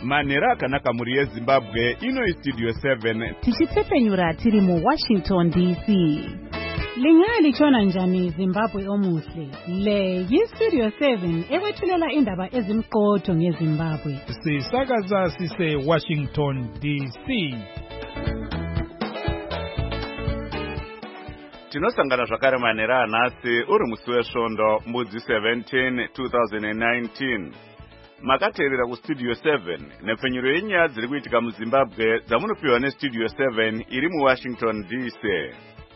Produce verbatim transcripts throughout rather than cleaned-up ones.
Manera akanaka muri yeZimbabwe ino istudio seven. Tichitsepenyura tiri mu Washington D C. Lingali chona njani Zimbabwe omuhle. Le yistudio seven ewethulela indaba ezimqotho ngeZimbabwe. Sisakaza sise Washington D C. Tinosangana zvakare manera anasi uri musi wesvondo mbudzi seventeen twenty nineteen. Makateerera ku studio seven nepfenyuro yenyaya dziri kuitika muZimbabwe dzamunopiwa nestudio seven iri mu Washington D C.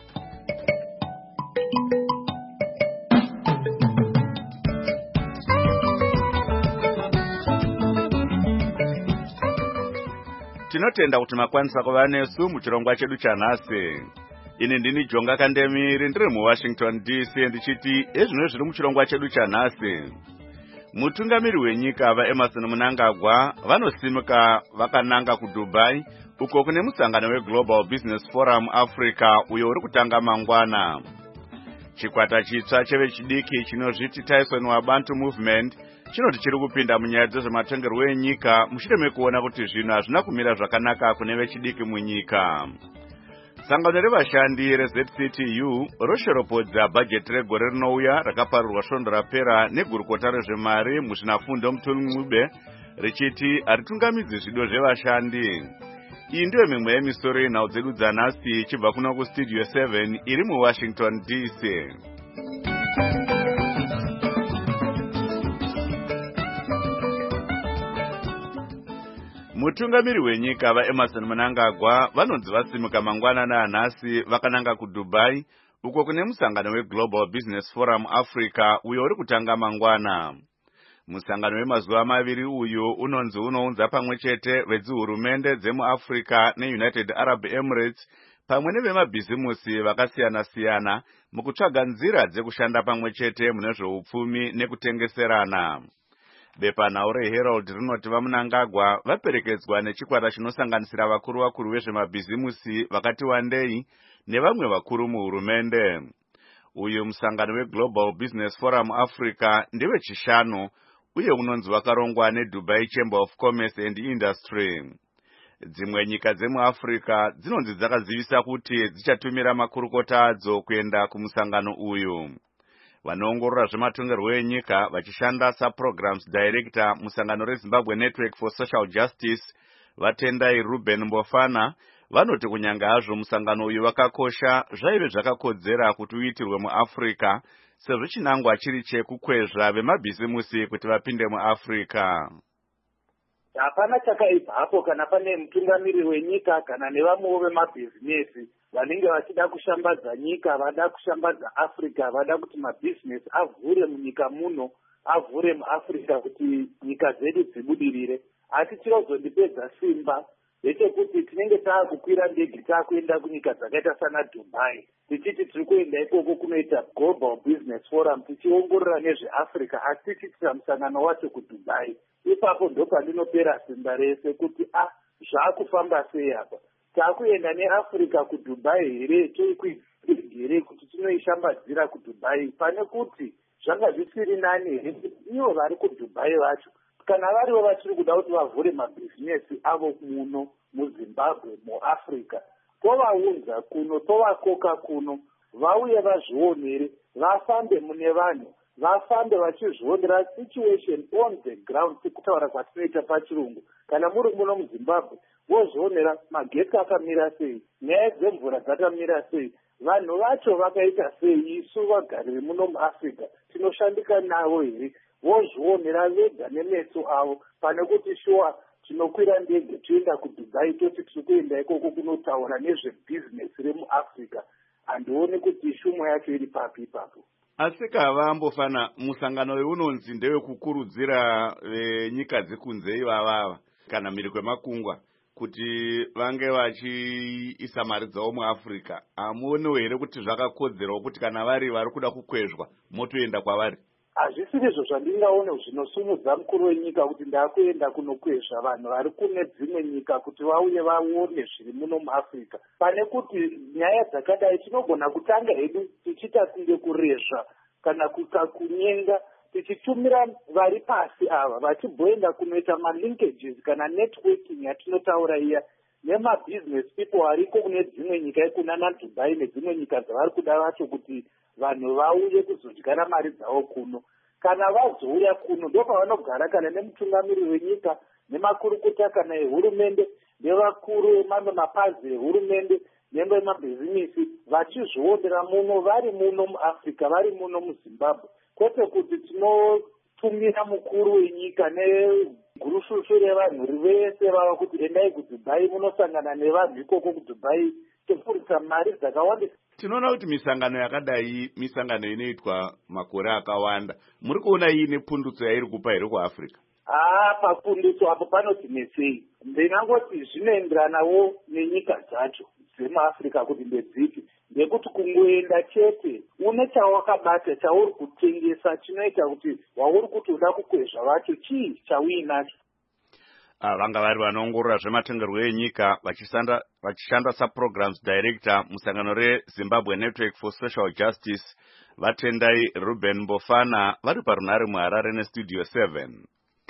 Tinotenda kuti makwanisa kuva nesu muchirongwa chedu chanhasi. Ini ndini Jonga Kandemiri ndiri mu Washington D C ndichiti ezvino zviri muchirongwa chedu chanhasi. Mutungamiri wenyika vaEmmerson Mnangagwa vanosimuka vakananga kuDubai uko kune musangano weGlobal Business Forum Africa uyo uri kutanga mangwana. Chikwata chitsva chevechidiki chinozviti Tyson Wabantu Movement chinoti chiri kupinda munyaya dzezvematongerwo enyika mushure mekuona kuti zvinhu hazvina kumira zvakanaka kune vechidiki munyika. Sangano revashandi reZ C T U roshoropodza bhajeti regore rinouya rakaparirwa svondo rapera negurukota rezvemari muzvinafundo Mutungube richiti haritungamidzi zvido zvevashandi. Iyi ndiyo mimwe yemisoro yenhau dzedu dzanhasi ichibva kuno kustudio seven iri muWashington D C. Mutungamiri wenyika vaEmmerson Mnangagwa vanonzi vasimuka mangwanani anhasi vakananga kuDubai uko kune musangano weGlobal Business Forum Africa uyo uri kutanga mangwana. Musangano wemazuva maviri uyu unonzi unounza pamwe chete vedzihurumende dzemuAfrica neUnited Arab Emirates pamwe nevemabhizimusi vakasiyana-siyana mukutsvaga nzira dzekushanda pamwe chete mune zveupfumi nekutengeserana. Bepanhau reHerald rinoti vaMnangagwa vaperekedzwa nechikwata chinosanganisira vakuru vakuru vezvemabhizimusi vakati wandei nevamwe vakuru muhurumende. Uyu musangano weGlobal Business Forum Africa ndiwe chishanu uye unonzi wakarongwa neDubai Chamber of Commerce and Industry. Dzimwe nyika dzemuAfrica dzinonzi dzakazivisa kuti dzichatumira makurukota adzo kuenda kumusangano uyu. Vanoongorora zvematongerwo enyika vachishanda saprograms director musangano reZimbabwe Network for Social Justice vatendai Ruben Mbofana vanoti kunyanga hazvo musangano uyu wakakosha zvaive zvakakodzera kuti uitirwe muAfrica sezvo chinangwa chiri chekukwezva vemabhizimusi kuti vapinde muAfrica. Hapana chakaipa hapo kana pane mutungamiri wenyika kana nevamwewo vemabhizinesi vanenge vachida kushambadza nyika, vada kushambadza Africa, vada kuti mabhizinesi avhure munyika muno, avhure muAfrica kuti nyika dzedu dzibudirire. Asi chinozondipedza simba ndechekuti tinenge taakukwira ndege taakuenda kunyika dzakaita sana Dubai. Tichiti tiri kuenda ikoko kunoita Global Business Forum tichiongorora nezveAfrica asi tichiitira musangano wacho kuDubai. Ipapo ndo pandinopera simba rese kuti ah zvakufamba sei apa. Takuenda neAfrica kuDubai here toikuigere kuti tinoishambadzira kuDubai pane kuti zvanga zvisiri nani here ivo vari kuDubai vacho kana varivo vachiri kuda kuti vavhure mabhizinesi avo muno muZimbabwe muAfrica tovaunza kuno tovakoka kuno vauye vazvionere vafambe mune vanhu vafambe vachizvionera situation on the ground sekutaura kwatinoita pachirungu kana muri muno muZimbabwe vozvionera magetsi akamira sei nyaya dzemvura dzakamira sei vanhu vacho vakaita sei isu vagari muno muAfrica tinoshandika navo here vozvionera vega nemeso avo pane kuti shuwa tinokwira ndege toenda kuDubai toti tiri kuenda ikoko kunotaura nezvebhizinesi remuAfrica handioni kuti shumo yacho iri papi ipapo. Asi kava Mbofana musangano unonzi ndewekukurudzira venyika dzekunze ivavava kana mhiri kwemakungwa kuti vange vachiisa mari dzavo muAfrica. Hamuoniwo here kuti zvakakodzerawo kuti kana vari vari kuda kukwezva motoenda kwavari? Hazvisiri izvo zvandingaone zvinosumudza mukuru wenyika kuti ndakuenda kunokwezva vanhu vari kune dzimwe nyika kuti vauye vaone zviri muno muAfrica. Pane kuti nyaya dzakadai tinogona kutanga hedu tichita kunge kurezva kana kunyenga tichitumira vari pasi ava vachibhoenda kunoita malinkages kana networking yatinotaura iya nemabusiness people ariko kune dzimwe nyika ikunana Dubai nedzimwe nyika dzavari kuda vacho kuti vanhu vauye kuzodyara mari dzavo kuno. Kana vazouya kuno ndo pavanogara kana nemutungamiriri wenyika nemakurukota kana ehurumende nevakuru emamwe mapazi ehurumende nembe mabhizinisi vachizviondera muno vari muno muAfrica vari muno muZimbabwe, kwete kuti tinotumira mukuru wenyika negurushushu revanhu vese vava kuti endai kuDubai munosangana nevanhu ikoko kuDubai tofurisa mari dzakawandisa. Tinoona kuti misangano yakadai misangano inoitwa makore akawanda, muri kuona iine pundutso yairi kupa here kuAfrica? Ah, papundutso apo panotinetsei. Ndinangoti zvinoenderanawo nenyika dzacho dzemuAfrica kuti ndedziti, ndekuti kungoenda chete une chawakabata chauri kutengesa chinoita kuti wauri kuti uda kukwezva vacho chii chauinacho. Ah, vanga vari vanoongorora zvematongerwo enyika vachishanda vachishanda saprograms director musangano reZimbabwe Network for Social Justice vatendai Ruben Mbofana vari parunare muHarare nestudio seven.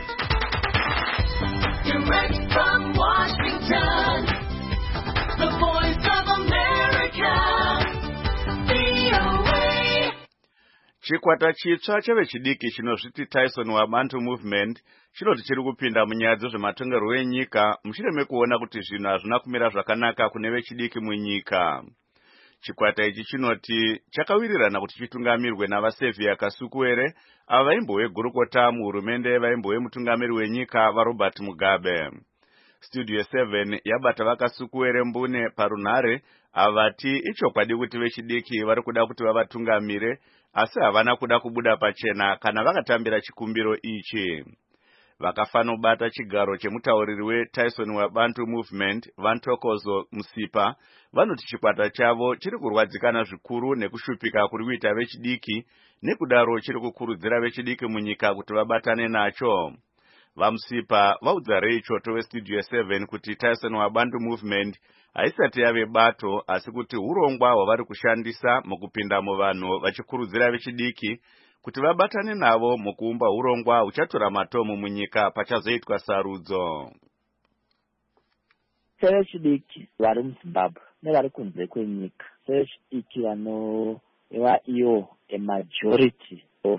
Direct from Washington, the voice of America, V O A. Chikwata chitsva chevechidiki chinozviti Tyson Wabantu Movement chinoti chiri kupinda munyaya dzezvematongerwo enyika mushure mekuona kuti zvinhu hazvina kumira zvakanaka kune vechidiki munyika. Chikwata ichi chinoti chakawirirana kuti chitungamirwe navaSevia Kasukuwere ava vaimbowe gurukota muhurumende vaimbowe mutungamiri wenyika vaRobert Mugabe. Studio seven yabata vaKasukuwere mbune parunhare avati ichokwadi kuti vechidiki vari kuda kuti vavatungamire asi havana kuda kubuda pachena kana vakatambira chikumbiro ichi. Vakafanobata chigaro chemutauriri weTyson Wabantu Movement Vantokozo Musipa vanoti chikwata chavo chiri kurwadzikana zvikuru nekushupika kuri kuita vechidiki nekudaro chiri kukurudzira vechidiki munyika kuti vabatane nacho. Vamusipa vaudza Ray Choto weStudio seven kuti Tyson Wabantu Movement haisati yave bato asi kuti urongwa hwavari kushandisa mukupinda muvanhu vachikurudzira vechidiki kuti vabatane navo mukuumba urongwa huchatora matomu munyika pachazoitwa sarudzo. Sevechidiki vari muZimbabwe nevari kunze kwenyika, sevechidiki vanova iyo emajority of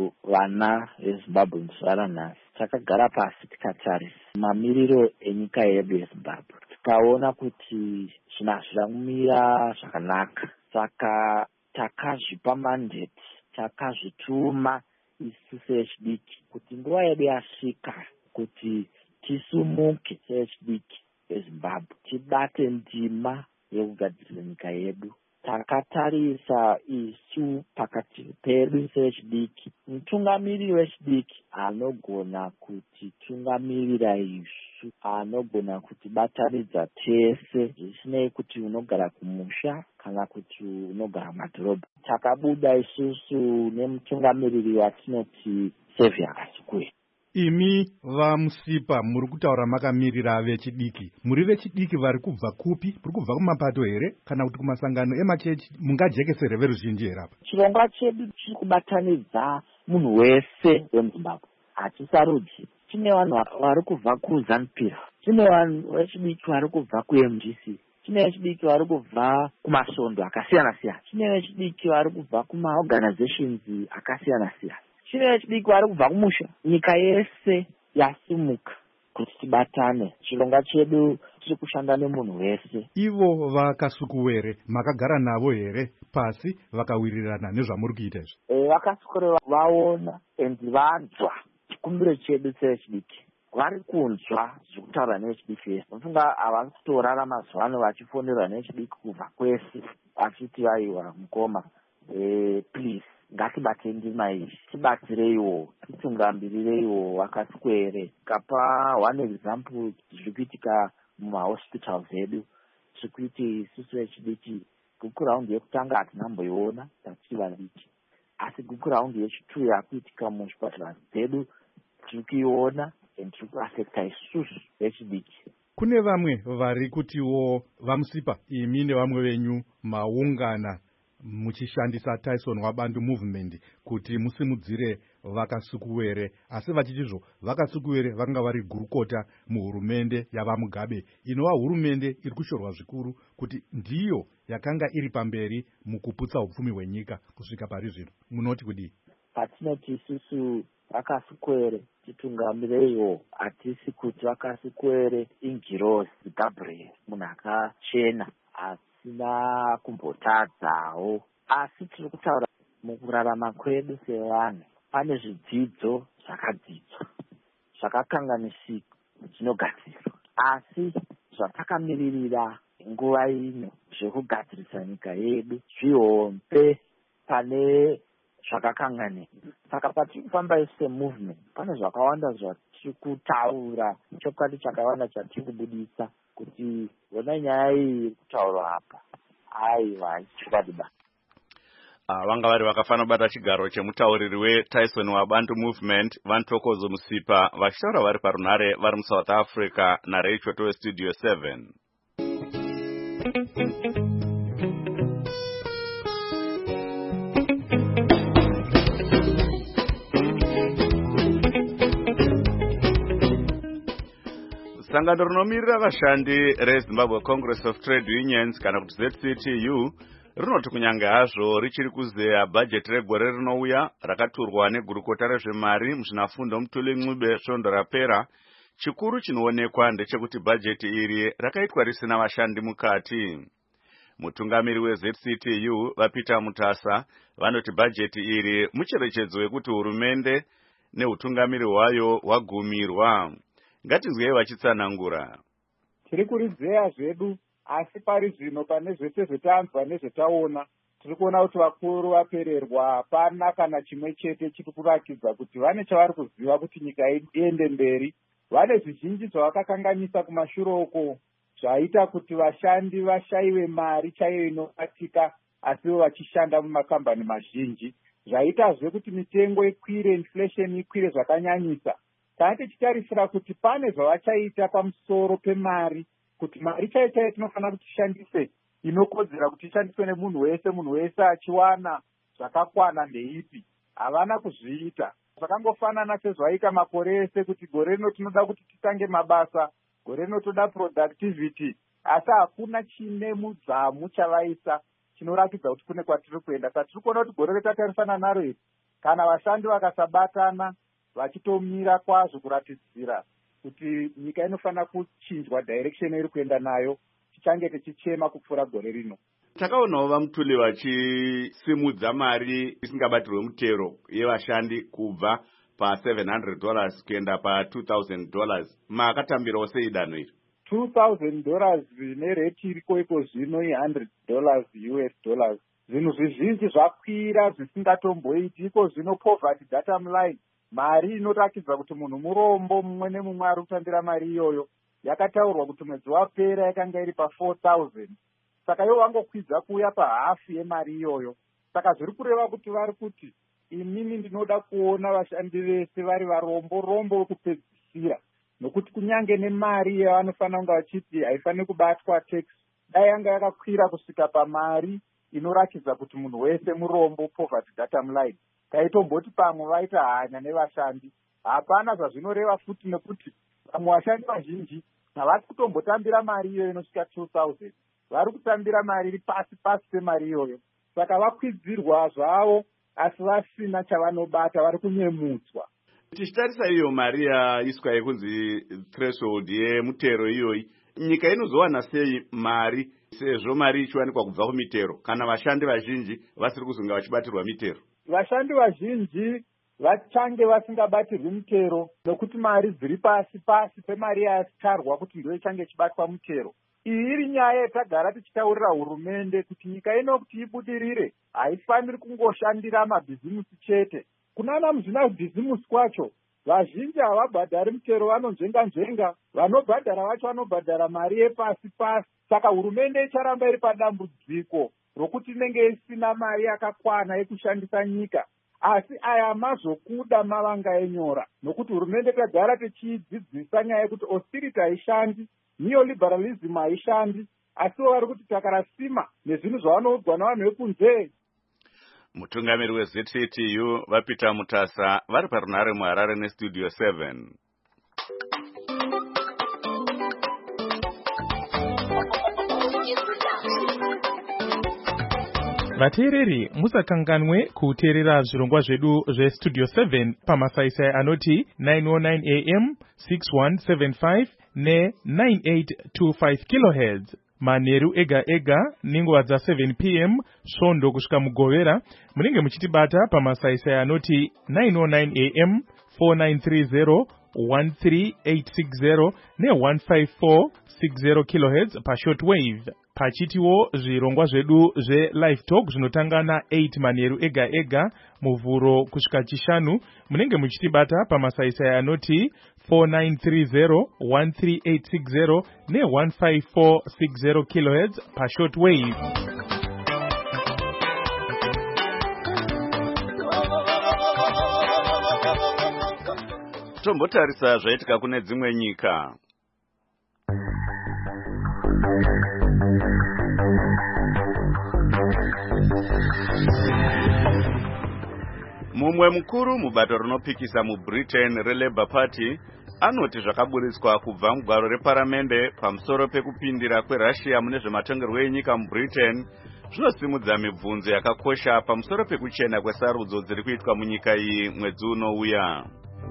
vana veZimbabwe muzuva ranhasi, takagara pasi tikatarisa mamiriro enyika yedu yeZimbabwe tikaona kuti zvinhu hazvina kumira zvakanaka, saka takazvipa mandate takazvituma isu sevechidiki kuti nguva yedu yasvika kuti tisumuke sevechidiki veZimbabwe tibate ndima yekugadzirisa nyika yedu. Takatarisa isu pakati pedu sevechidiki mutungamiriri wechidiki anogona kuti tungamirira isu, anogona kuti batanidza tese zvisinei kuti unogara kumusha kana kuti unogara mumadhorobha. Takabuda isusu nemutungamiriri watinoti Sevia Kasukuwere. Imi vaMusipa muri kutaura makamirira vechidiki, muri vechidiki vari kubva kupi? Muri kubva kumapato here kana kuti kumasangano emachechi? Mungajekesere veruzhinji here apa? Chirongwa chedu chiri kubatanidza munhu wese wemuZimbabwe, hatisarudzi. Tine vanhu vari kubva kuZANU-PF, tine vanhu vechidiki vari kubva kuM D C, tine vechidiki vari kubva kumasvondo akasiyana siyana, tine vechidiki vari kubva kumaorganizations akasiyana siyana, tine vechidiki vari kubva kumusha. Nyika yese yasumuka kuti tibatane. Chirongwa chedu chiri kushanda nemunhu wese. Ivo vaKasukuwere makagara navo here pasi vakawirirana nezvamuri kuita izvi? E, vaKasukuwere vaona endi vanzwa chikumbiro chedu sevechidiki, vari kunzwa zvekutaura nevechidiki vese. Mufunga havasi kutorara mazuva ano vachifonerwa nevechidiki kubva kwese vachiti vaiwa mukoma, e, please ngatibate ndima iyi, tibatsireiwo, titungambirireiwo vaKasukuwere. Kapa one example zviri kuitika mumahospitals edu, zviri kuiti isusu vechidiki guku raundi yekutanga hatinamboiona tachiti vadiki, asi guku raundi yechituu yakuitika muzvipatara dzedu tiri kuiona and tiri kuafekta isusu vechidiki. Kune vamwe vari kutiwo vaMusipa imi nevamwe venyu maungana muchishandisa Tyson Wabantu movement kuti musimudzire vakasukuwere, asi vachichizvo vakasukuwere vakanga vari gurukota muhurumende yavaMugabe, inova hurumende iri kushorwa zvikuru kuti ndiyo yakanga iri pamberi mukuputsa upfumi hwenyika kusvika pari zvino. Munoti kudii? Patinoti isusu vakasukuwere titungamireiwo, hatisi kuti vakasukuwere ingirozi Gabriel, munhu akachena asina kumbotadzawo, asi tiri kutaura mukurarama kwedu sevanhu pane zvidzidzo zvakadzidzwa zvakakanganisika zvinogadzirwa, asi zvatakamiririra nguva ino zvekugadzirisa nyika yedu zvihombe pane zvakakanganika. Saka patiri kufamba isu semovement pane zvakawanda zvatiri kutaura, chokwadi chakawanda chatiri kubudisa kuti wona nyaya iyi kutaurwa apa aiwa chokwadi ba. Uh, vanga vari vakafana bata chigaro chemutauriri weTyson Wabantu movement Vantokozo Musipa vachitaura vari parunhare vari muSouth Africa naRachel weStudio seven. Sangano rinomirira vashandi reZimbabwe Congress of Trade Unions kana kuti Z C T U rinoti kunyange hazvo richiri kuzeya bhajeti regore rinouya rakaturwa negurukota rezvemari muzvinafundo Mutuli Ncube svondo rapera, chikuru chinoonekwa ndechekuti bhajeti iri rakaitwa risina vashandi mukati. Mutungamiri weZ C T U vaPeter Mutasa vanoti bhajeti iri mucherechedzo wekuti hurumende neutungamiri hwayo hwagumirwa. Ngatinzwei vachitsanangura. Tiri kurizeya zvedu, asi pari zvino pane zvese zvetanzwa nezvetaona tiri kuona kuti vakuru vapererwa, hapana kana chimwe chete chiri kurakidza kuti vane chavari kuziva kuti nyika iende mberi. Vane zvizhinji zvavakakanganisa kumashure uko zvaita kuti vashandi vashayiwe mari chaiyo inobatika asiwo vachishanda mumakambani mazhinji. Zvaitazve kuti mitengo ikwire, inflation ikwire zvakanyanyisa. Kana tichitarisira kuti pane zvavachaita pamusoro pemari, kuti mari chaiyo chaiyo tinofanira kuti tishandise inokodzera kuti ishandiswe nemunhu wese, munhu wese achiwana zvakakwana ndeipi, havana kuzviita. Zvakangofanana sezvaita makore ese kuti gore rino tinoda kuti titange mabasa, gore rino toda productivity, asi hakuna chine mudzamu chavaisa chinorakidza kuti kune kwatiri kuenda. Saka tiri kuona kuti gore retatarisana naro iri, kana vashandi vakasabatana vachitomira kwazvo kuratidzira kuti nyika inofanira kuchinjwa direction iri kuenda nayo, tichange tichichema kupfuura gore rino. Takaonawo vaMutuli vachisimudza mari isingabatirwe mutero yevashandi kubva pa seven hundred dollars kuenda pa two thousand dollars. Makatambirawo sei danho iri? two thousand dollars nereti iriko iko zvino i one hundred dollars U S dollars. Zvinhu zvizhinji zvakwira zvisingatomboiti. Iko zvino poverty data line, mari inorakidza kuti munhu murombo mumwe nemumwe ari kutambira mari iyoyo, yakataurwa kuti mwedzi wapera yakanga iri pa four thousand. Saka ivo vangokwidza kuuya pahafu yemari iyoyo. Saka zviri kureva kuti vari kuti inini ndinoda kuona vashandi vese vari varombo rombo wekupedzisira, nokuti kunyange nemari yavanofanira kunge vachiti haifaniri kubatwa tax, dai yanga yakakwira kusvika pamari inorakidza kuti munhu wese murombo, poverty data line, taitomboti pamwe vaita hanya nevashandi. Hapana zvazvinoreva futi, nekuti vamwe vashandi vazhinji havasi kutombotambira mari iyoyo inosvika two thousand, vari kutambira mari iri pasi pasi pemari iyoyo. Saka vakwidzirwa zvavo asi vasina chavanobata, vari kunyemudzwa. Tichitarisa iyo mari yaiswa yekunzi threshold yemutero iyoyi, nyika inozowana sei mari sezvo mari ichiwanikwa kubva kumitero kana vashandi vazhinji vasiri kuzonga vachibatirwa mitero? Vashandi vazhinji vachange vasingabatirwi mutero nokuti mari dziri pasi pasi pemari yatarwa kuti ndiyo ichange ichibatwa mutero. Iyi iri nyaya yatagara tichitaurira hurumende kuti nyika ino kuti ibudirire haifaniri kungoshandira mabhizimusi chete. Kunana muzvinabhizimusi kwacho vazhinji havabhadhari mutero, vanonzvenga nzvenga, vanobhadhara vacho vanobhadhara mari yepasi pasi. Saka hurumende icharamba iri padambudziko rokuti inenge isina mari yakakwana yekushandisa nyika. Asi aya mazokuda mavanga enyora, nokuti hurumende tagara tichidzidzisa nyaya yekuti austerity haishandi, neoliberalism haishandi. asiwo vari kuti takarasima nezvinhu zvavanoudzwa navanhu vekunze. Mutungamiri we-Z T T U vaPeter Mutasa vari parunhare muHarare nestudio seven. Vateereri musakanganwe kuteerera zvirongwa zvedu zvestudio seven pamasaisai anoti nine oh nine A M, six one seven five ne nine eight two five kilohertz. Manheru ega ega ninguva dza seven P M svondo kusvika mugovera munenge muchitibata pamasaisai anoti nine oh nine A M, four nine three zero, one three eight six zero ne one five four six zero kilohertz pashortwave. Pachitiwo zvirongwa zvedu zve-live talk zvinotanga na eight manheru ega ega muvhuro kusvika chishanu munenge muchitibata pamasaisai anoti four nine three zero, one three eight six zero ne one five four six zero kilohertz pashortwave. Tombotarisa zvaitika kune dzimwe nyika. Mumwe mukuru mubato rinopikisa muBritain reLabour Party anoti zvakaburitswa kubva mugwaro reparamende pamusoro pekupindira kweRussia mune zvematongerwo enyika muBritain zvinosimudza mibvunzo yakakosha pamusoro pekuchena kwesarudzo dziri kuitwa munyika iyi mwedzi unouya.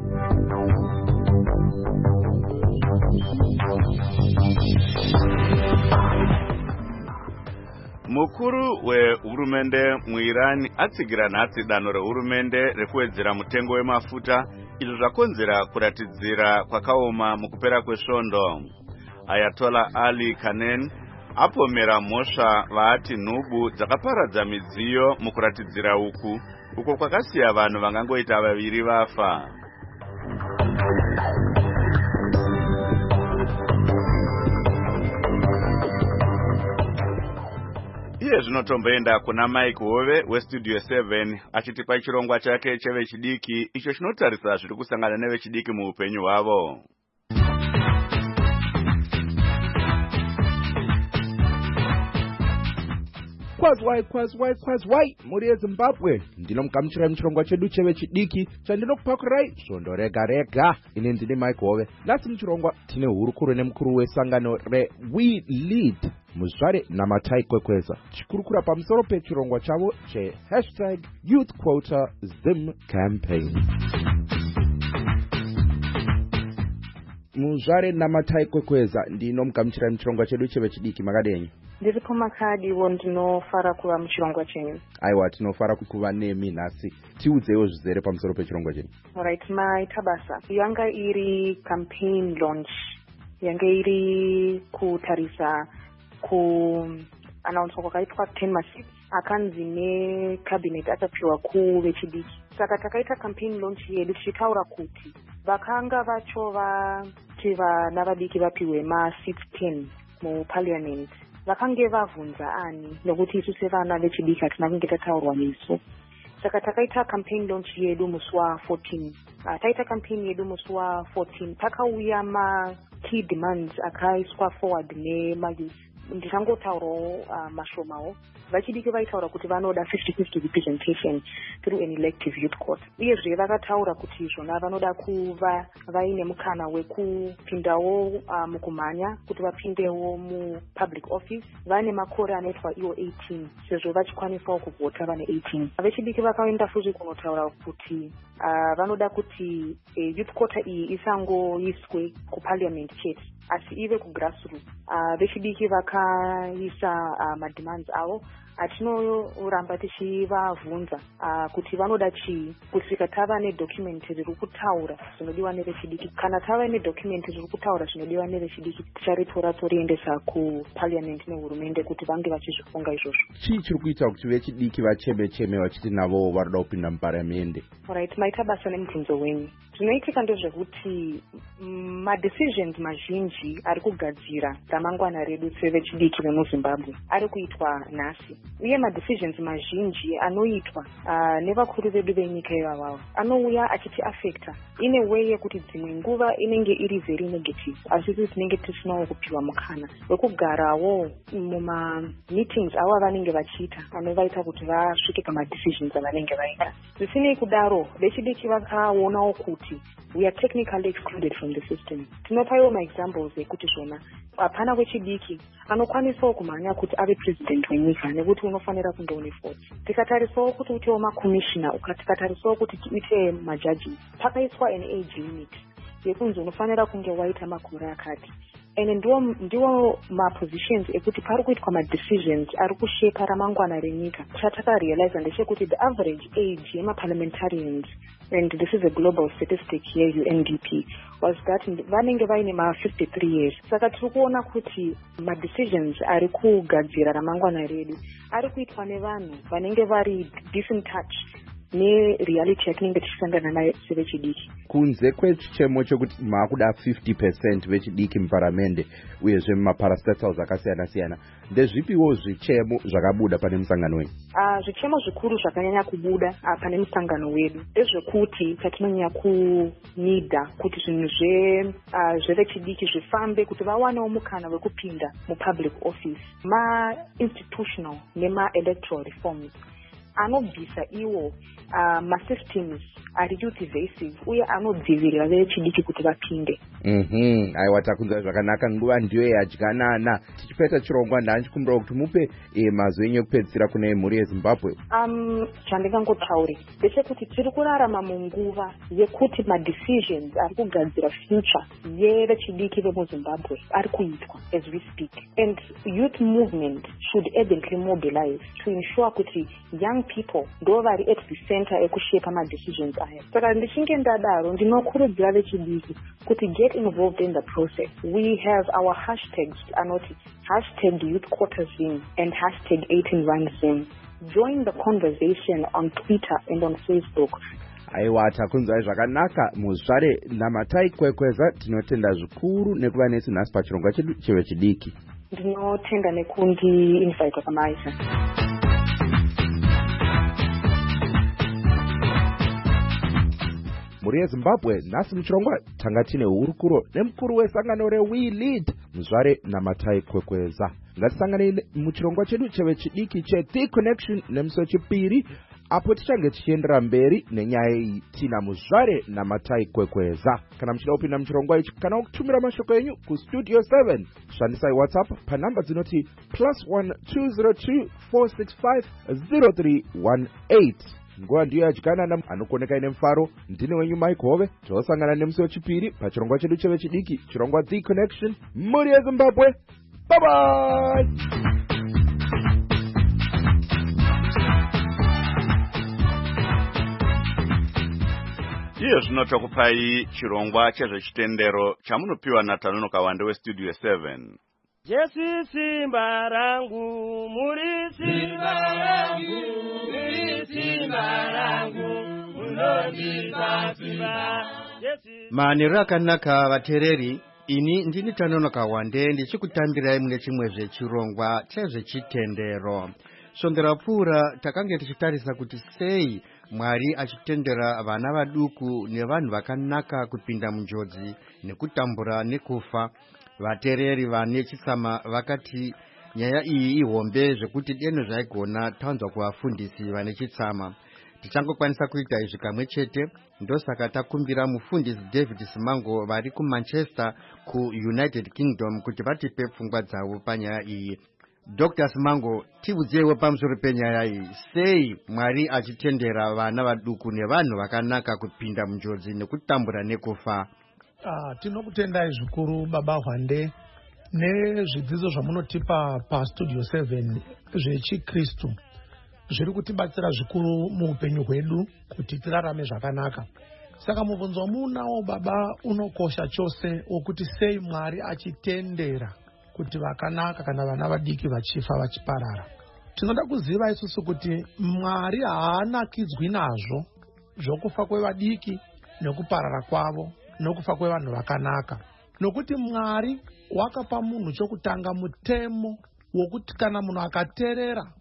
Mukuru wehurumende muIran atsigira nhasi danho rehurumende rekuwedzera mutengo wemafuta izvo zvakonzera kuratidzira kwakaoma mukupera kwesvondo. Ayatollah Ali Khamenei apomera mhosva vaati nhubu dzakaparadza midziyo mukuratidzira uku uko kwakasiya vanhu vangangoita vaviri vafa. Iye zvinotomboenda kuna Mike Hove westudio seven achitipa chirongwa chake chevechidiki icho chinotarisa zviri kusangana nevechidiki muupenyu hwavo. Kwazwai kwazwai kwazwai muri yeZimbabwe ndinomugamuchirai muchirongwa chedu chevechidiki chandinokupakurai svondo rega rega. Ini ndini Mike Hove. Nhasi muchirongwa tine hurukuro nemukuru wesangano reWe Lead Muzvare Namatai Kwekweza chikurukura pamusoro pechirongwa chavo che hashtag Youth Quota Zim Campaign. Muzvare Namatai Kwekweza ndinomugamuchirai muchirongwa chedu chevechidiki makadenyu. Ndiri kumakadiwo ndinofara kuva muchirongwa chenyu. Aiwa tinofara kuva nemi nhasi. Tiudzewo zvizere pamusoro pechirongwa chenyu. Alright, maita basa yanga iri campaign launch, yanga iri kutarisa ku announcement kwakaitwa ten masip akanzi necabinet achapiwa kuvechidiki. Saka takaita campaign launch yedu tichitaura kuti vakanga vachova vana vadiki vapiwe masits ten muparliament vakange vavhunza ani nekuti isu sevana vechidiki hatina kunge tataurwa nesu. Saka takaita campaign launch yedu musi wa14. Uh, taita campaign yedu musi wa14 takauya ma key demands akaiswa forward nemayouth. Ndichangotaurawo uh, mashomawo. Vachidiki vaitaura kuti vanoda fifty fifty representation through an elective youth court. Uyezve vakataura kuti zvona vanoda kuva vaine mukana wekupindawo uh, mukumhanya kuti vapindewo mupublic office vane makore anoitwa iwo eighteen sezvo vachikwanisawo kuvhota vane eighteen. Vechidiki vakaenda futi kunotaura kuti uh, vanoda kuti uh, youth quota iyi isangoiswe kuparliament chete asi ive kugrassroots. Uh, vechidiki vakaisa uh, mademands avo atinoramba tichivavhunza uh, kuti vanoda chii kusvika tava nedocument riri kutaura zvinodiwa nevechidiki. Kana tava nedocument riri kutaura zvinodiwa nevechidiki ticharitora toriendesa kuparliament nehurumende kuti vange vachizvifunga izvozvo. Chii chiri kuita kuti vechidiki vacheme cheme vachiti navo varoda kupinda muparliament? Alright, maita basa nemubvunzo wenyu. Zvinoitika ndezvekuti madecisions mazhinji ari kugadzira ramangwana redu sevechidiki vemuZimbabwe ari kuitwa nhasi. uye madecisions mazhinji anoitwa uh, nevakuru vedu venyika ivavavo anouya achitiafecta ine way yekuti dzimwe nguva inenge iri very negative asi kuti tinenge tisinawo kupiwa mukana wekugarawo mumameetings avo avanenge vachiita anovaita kuti vasvike pamadecisions avanenge vaita. Zvisinei kudaro vechidiki vakaonawo kuti we are technically excluded from the system. Tinopaiwo maexamples ekuti zvona hapana wechidiki anokwanisawo kumhanya kuti ave president wenyika nekuti unofanira kunge une forty. Tikatarisawo kuti uitewo makomishina tikatarisawo kuti tiite majaji pakaiswa an age limit yekunzi unofanira kunge waita makore akati. And ndiwo ndiwo mapositions ekuti pari kuitwa madecisions ari kushepa ramangwana renyika. Chatakarealize ndechekuti the average age yemaparliamentarians, and this is a global statistic here, U N D P, was that vanenge vaine ma fifty-three years. Saka tiri kuona kuti madecisions ari kugadzira ramangwana redu ari kuitwa nevanhu vanenge vari decent touch nereality yatinenge tichisangana nayo sevechidiki. Kunze kwechichemo chekuti maakuda fifty percent vechidiki muparamende uyezve mumaparastatals akasiyana siyana, ndezvipiwo zvichemo zvakabuda pane musangano wenyu? Uh, zvichemo zvikuru zvakanyanya kubuda uh, pane musangano wedu ndezvekuti tatinonyanya kunida kuti zvinhu uh, zvevechidiki zvifambe kuti vawanewo mukana wekupinda mupublic office. Ma-institutional nema-electoral reforms anobvisa iwo uh, masystems ari youth evasive uye anodzivirira vechidiki kuti vapinde. Mhm, aiwa takunzwa zvakanaka, nguva ndiyo yadyanana. Tichipeta chirongwa ndanchikumbira kuti mupe e, mazwi enyu ekupedzisira kune mhuri yeZimbabwe. Um, chandingangotaure ndechekuti tiri kurarama munguva yekuti madecisions ari kugadzira future yevechidiki vemuZimbabwe ari kuitwa as we speak, and youth movement should urgently mobilize to ensure kuti young people ndo vari at the center ekushepa madecisions aya. Saka ndichinge ndadaro ndinokurudzira vechidiki kuti get involved in the process. We have our hashtags anoti hashtag youth quarter zim and hashtag eighteen run zim. Join the conversation on Twitter and on Facebook. Aiwa takunzwa zvakanaka muzvare Namatai Kwekweza, tinotenda zvikuru nekuva nesu nhasi pachirongwa chedu chevechidiki. Ndinotenda nekundi invite kwamaisa. Mhuri yeZimbabwe, nhasi muchirongwa tanga tine hurukuro nemukuru wesangano reWe Lead, muzvare Namatai Kwekweza. Ngatisangane muchirongwa chedu chevechidiki cheThe Connection nemusi wechipiri, apo tichange tichiendera mberi nenyaya iyi. Tina muzvare Namatai Kwekweza. Kana muchida kupinda muchirongwa ichi kana kutumira mashoko enyu kustudio seven, shandisai WhatsApp panhamba dzinoti plus one two zero two four six five zero three one eight. Nguva ndiyo yadyanana, anokoneka ine mfaro. Ndine wenyu Mike Hove. Tosangana nemusi wechipiri pachirongwa chedu chevechidiki, chirongwa The Connection, mhuri yeZimbabwe. Bye bye. Iye zvino tokupai chirongwa chezvechitendero chamunopiwa naTanonoka Wande weStudio seven. Jesu simba rangu, muri simba rangu, muri simba rangu, munondipa simba. Manheru akanaka vateereri, ini ndini Tanonoka Wande ndichikutambirai mune chimwe zvechirongwa chezvechitendero. Sondera pfuura takange tichitarisa kuti sei Mwari achitendera vana vaduku nevanhu vakanaka kupinda munjodzi nekutambura nekufa. Vateereri vane chisama vakati nyaya iyi ihombe zvekuti deno zvaigona tanzwa kuvafundisi vane chitsama. Tichangokwanisa kuita izvi kamwe chete, ndosaka takumbira mufundisi David Simango vari kuManchester kuUnited Kingdom kuti vatipe pfungwa dzavo panyaya iyi. Doctor Simango, tiudzeiwo pamusoro penyaya iyi, sei Mwari achitendera vana vaduku nevanhu vakanaka kupinda munjodzi nekutambura nekufa? Ah, tinokutendai zvikuru baba Hwande nezvidzidzo zvamunotipa paStudio seven zvechikristu zviri kutibatsira zvikuru muupenyu hwedu kuti tirarame zvakanaka. Saka mubvunzo wamunawo baba unokosha chose wokuti sei Mwari achitendera kuti vakanaka kana vana vadiki vachifa vachiparara. Tinoda kuziva isusu kuti Mwari haanakidzwi nazvo zvokufa kwevadiki nekuparara kwavo nokufa kwevanhu vakanaka, nokuti Mwari wakapa munhu chokutanga mutemo wokuti kana munhu akateerera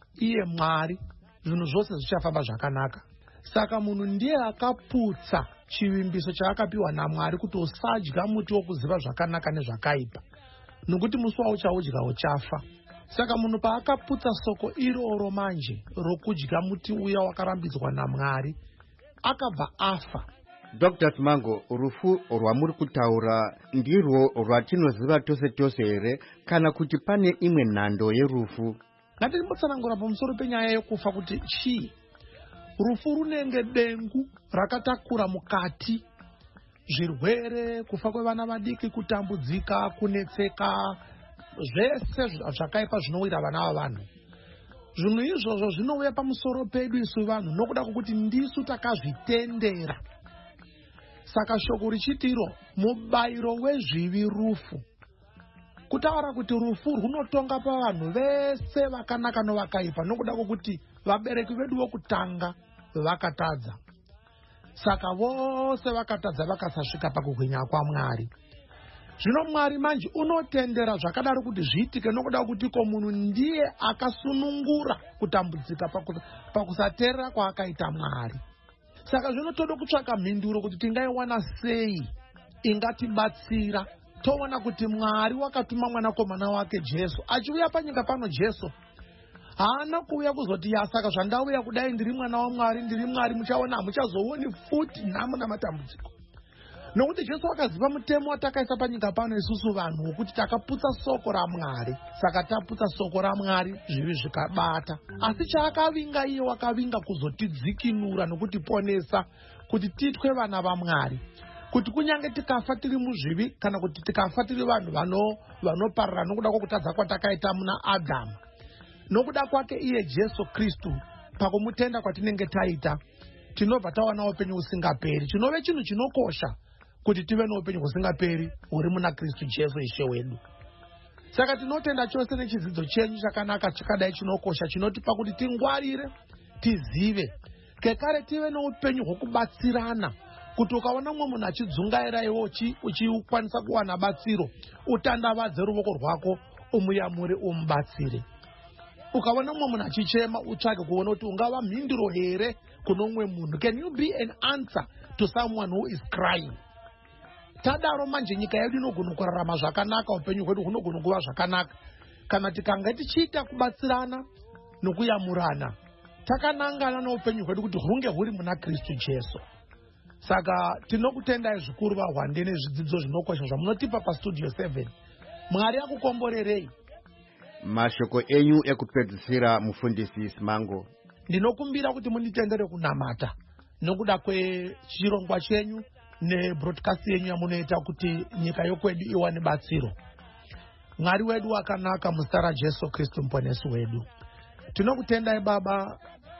iye Mwari, zvinhu zvose zvichafamba zvakanaka. Saka munhu ndiye akaputsa chivimbiso chaakapiwa naMwari kuti usadya muti wokuziva zvakanaka nezvakaipa, nokuti musi wauchaudya uchafa. Saka munhu paakaputsa soko iroro manje rokudya muti uya wakarambidzwa naMwari, akabva afa. Doctor Simango, rufu rwamuri kutaura ndirwo rwatinoziva tose tose here kana kuti pane imwe nhando yerufu? Ngatimbotsanangura pamusoro penyaya yokufa kuti chii. Rufu runenge dengu rakatakura mukati zvirwere, kufa kwevana vadiki, kutambudzika, kunetseka, zvese zvakaipa zvinowira vana vavanhu. Zvinhu izvozvo zvinouya pamusoro pedu isu vanhu nokuda kwokuti ndisu takazvitendera. Saka shoko richitiro mubayiro wezvivi rufu, kutaura kuti rufu runotonga pavanhu vese vakanaka novakaipa nokuda kwokuti vabereki vedu vokutanga vakatadza. Saka vose vakatadza vakasasvika pakugwinya kwaMwari. Zvino Mwari manje unotendera zvakadaro kuti zviitike nokuda kwokuti ko munhu ndiye akasunungura kutambudzika pakusateerera kwaakaita Mwari. Saka zvinotoda kutsvaka mhinduro kuti tingaiwana sei ingatibatsira. Toona kuti Mwari wakatuma mwanakomana wake Jesu. Achiuya panyika pano Jesu haana kuuya kuzoti ya saka zvandauya kudai ndiri mwana waMwari, ndiri Mwari, muchaona hamuchazooni futi nhamo namatambudziko. Nokuti Jesu akaziva mutemo watakaisa panyika pano isusu vanhu wokuti takaputsa soko raMwari. Saka taputsa soko raMwari zvivi zvikabata. Asi chaakavinga iye wakavinga kuzotidzikinura nokutiponesa kuti titwe vana vaMwari. Kuti kunyange tikafa tiri muzvivi kana kuti tikafa tiri vanhu vano vanoparara nokuda kwokutadza kwatakaita muna Adamu, nokuda kwake iye Jesu Kristu pakumutenda kwatinenge taita, tinobva tawana upenyu husingaperi. Chinove chinhu chinokosha kuti tive noupenyu husingaperi huri muna Kristu Jesu Ishe wedu. Saka tinotenda chose nechidzidzo chenyu chakanaka chakadai chinokosha chinotipa kuti tingwarire, tizive, kekare tive noupenyu hwokubatsirana. Kuti ukaona mumwe munhu achidzungaira iwe uchikwanisa kuwana batsiro, utandavadze ruoko rwako umuyamure umubatsire. Ukaona mumwe munhu achichema, utsvake kuona kuti ungava mhinduro here kuno mumwe munhu. Can you be an answer to someone who is crying? Tadaro manje nyika yedu inogona kurarama zvakanaka, upenyu hwedu hunogona kuva zvakanaka kana tikanga tichiita kubatsirana nokuyamurana, takanangana noupenyu hwedu kuti hunge huri muna Kristu Jesu. Saka tinokutendai zvikuru vaHwande nezvidzidzo zvinokosha zvamunotipa pastudio seven. Mwari akukomborerei. Mashoko enyu ekupedzisira mufundisi Simango. Ndinokumbira kuti munditendere kunamata nokuda kwechirongwa chenyu nebroadcast yenyu yamunoita kuti nyika yokwedu iwane batsiro. Mwari wedu wakanaka muzita raJesu Kristu muponesi wedu. Tinokutendai Baba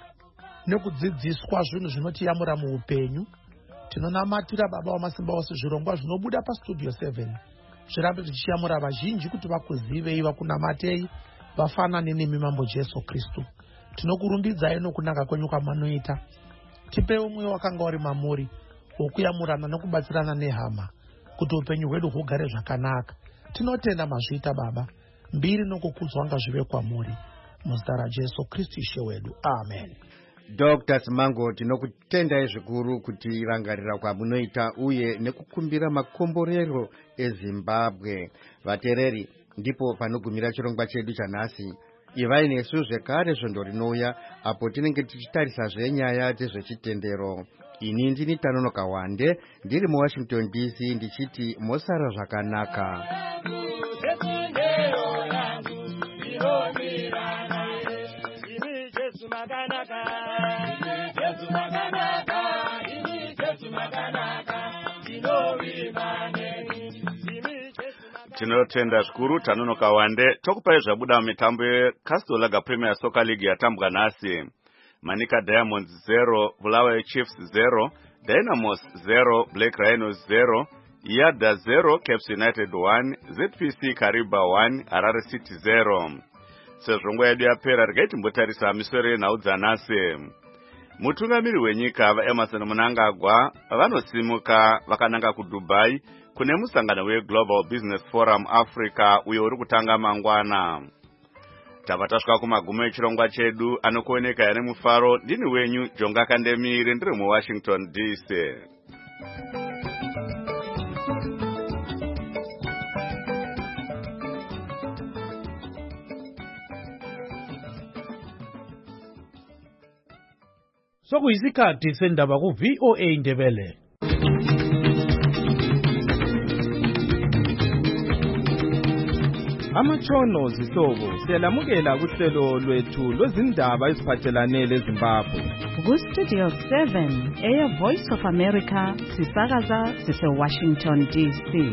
nekudzidziswa zvinhu zvinotiyamura muupenyu. Tinonamatira Baba wamasimba ose zvirongwa zvinobuda pastudio seven. Zvirambe tichiyamura vazhinji kuti vakuzivei, vakunamatei, vafanane nemi Mambo Jesu Kristu. Tinokurumbidzai nokunaka kwenyu kwamanoita. Tipewo mwoyo wakanga uri mamuri wokuyamurana nokubatsirana nehama kuti upenyu hwedu hugare zvakanaka. Tinotenda mazvita Baba, mbiri nokukudzwa ngazvive kwamuri muzita raJesu Kristu Ishe wedu. Amen. Doctor Simango, tinokutendai zvikuru kuti rangarira kwamunoita uye nekukumbira makomborero eZimbabwe. Vatereri, ndipo panogumira chirongwa chedu chanhasi. Ivai nesu zvekare svondo rinouya apo tinenge tichitarisa zvenyaya dzezvechitendero. Ini ndini Tanonoka Wande, ndiri muWashington D C, ndichiti mosara zvakanaka. Tinotenda zvikuru Tanonoka Wande. Tokupai zvabuda mitambo yeCastle Premier Soccer League yatambwa nhasi. Manika Diamonds zero, Bulawayo Chiefs zero, Dynamos zero, Black Rhinos zero, Yada zero, Caps United one, Z P C Kariba one, Harare City zero. Sezvongo yedu yapera regai timbotarisa misoro yenhau dzanhasi. Mutungamiri wenyika vaEmerson Mnangagwa vanosimuka vakananga kuDubai kune musangano weGlobal Business Forum Africa uyo uri kutanga mangwana. Tava tasvika kumagumo echirongwa chedu anokuoneka here mufaro. Ndini wenyu Jonga Kandemire ndiri muWashington D C. Sokuyisikhathi sendaba ku V O A Ndebele. Amatshono zihlobo siyalamukela kuhlelo lwethu lwezindaba eziphathelane leZimbabwe. Ku Studio seven eya Voice of America sisakaza sise Washington D C.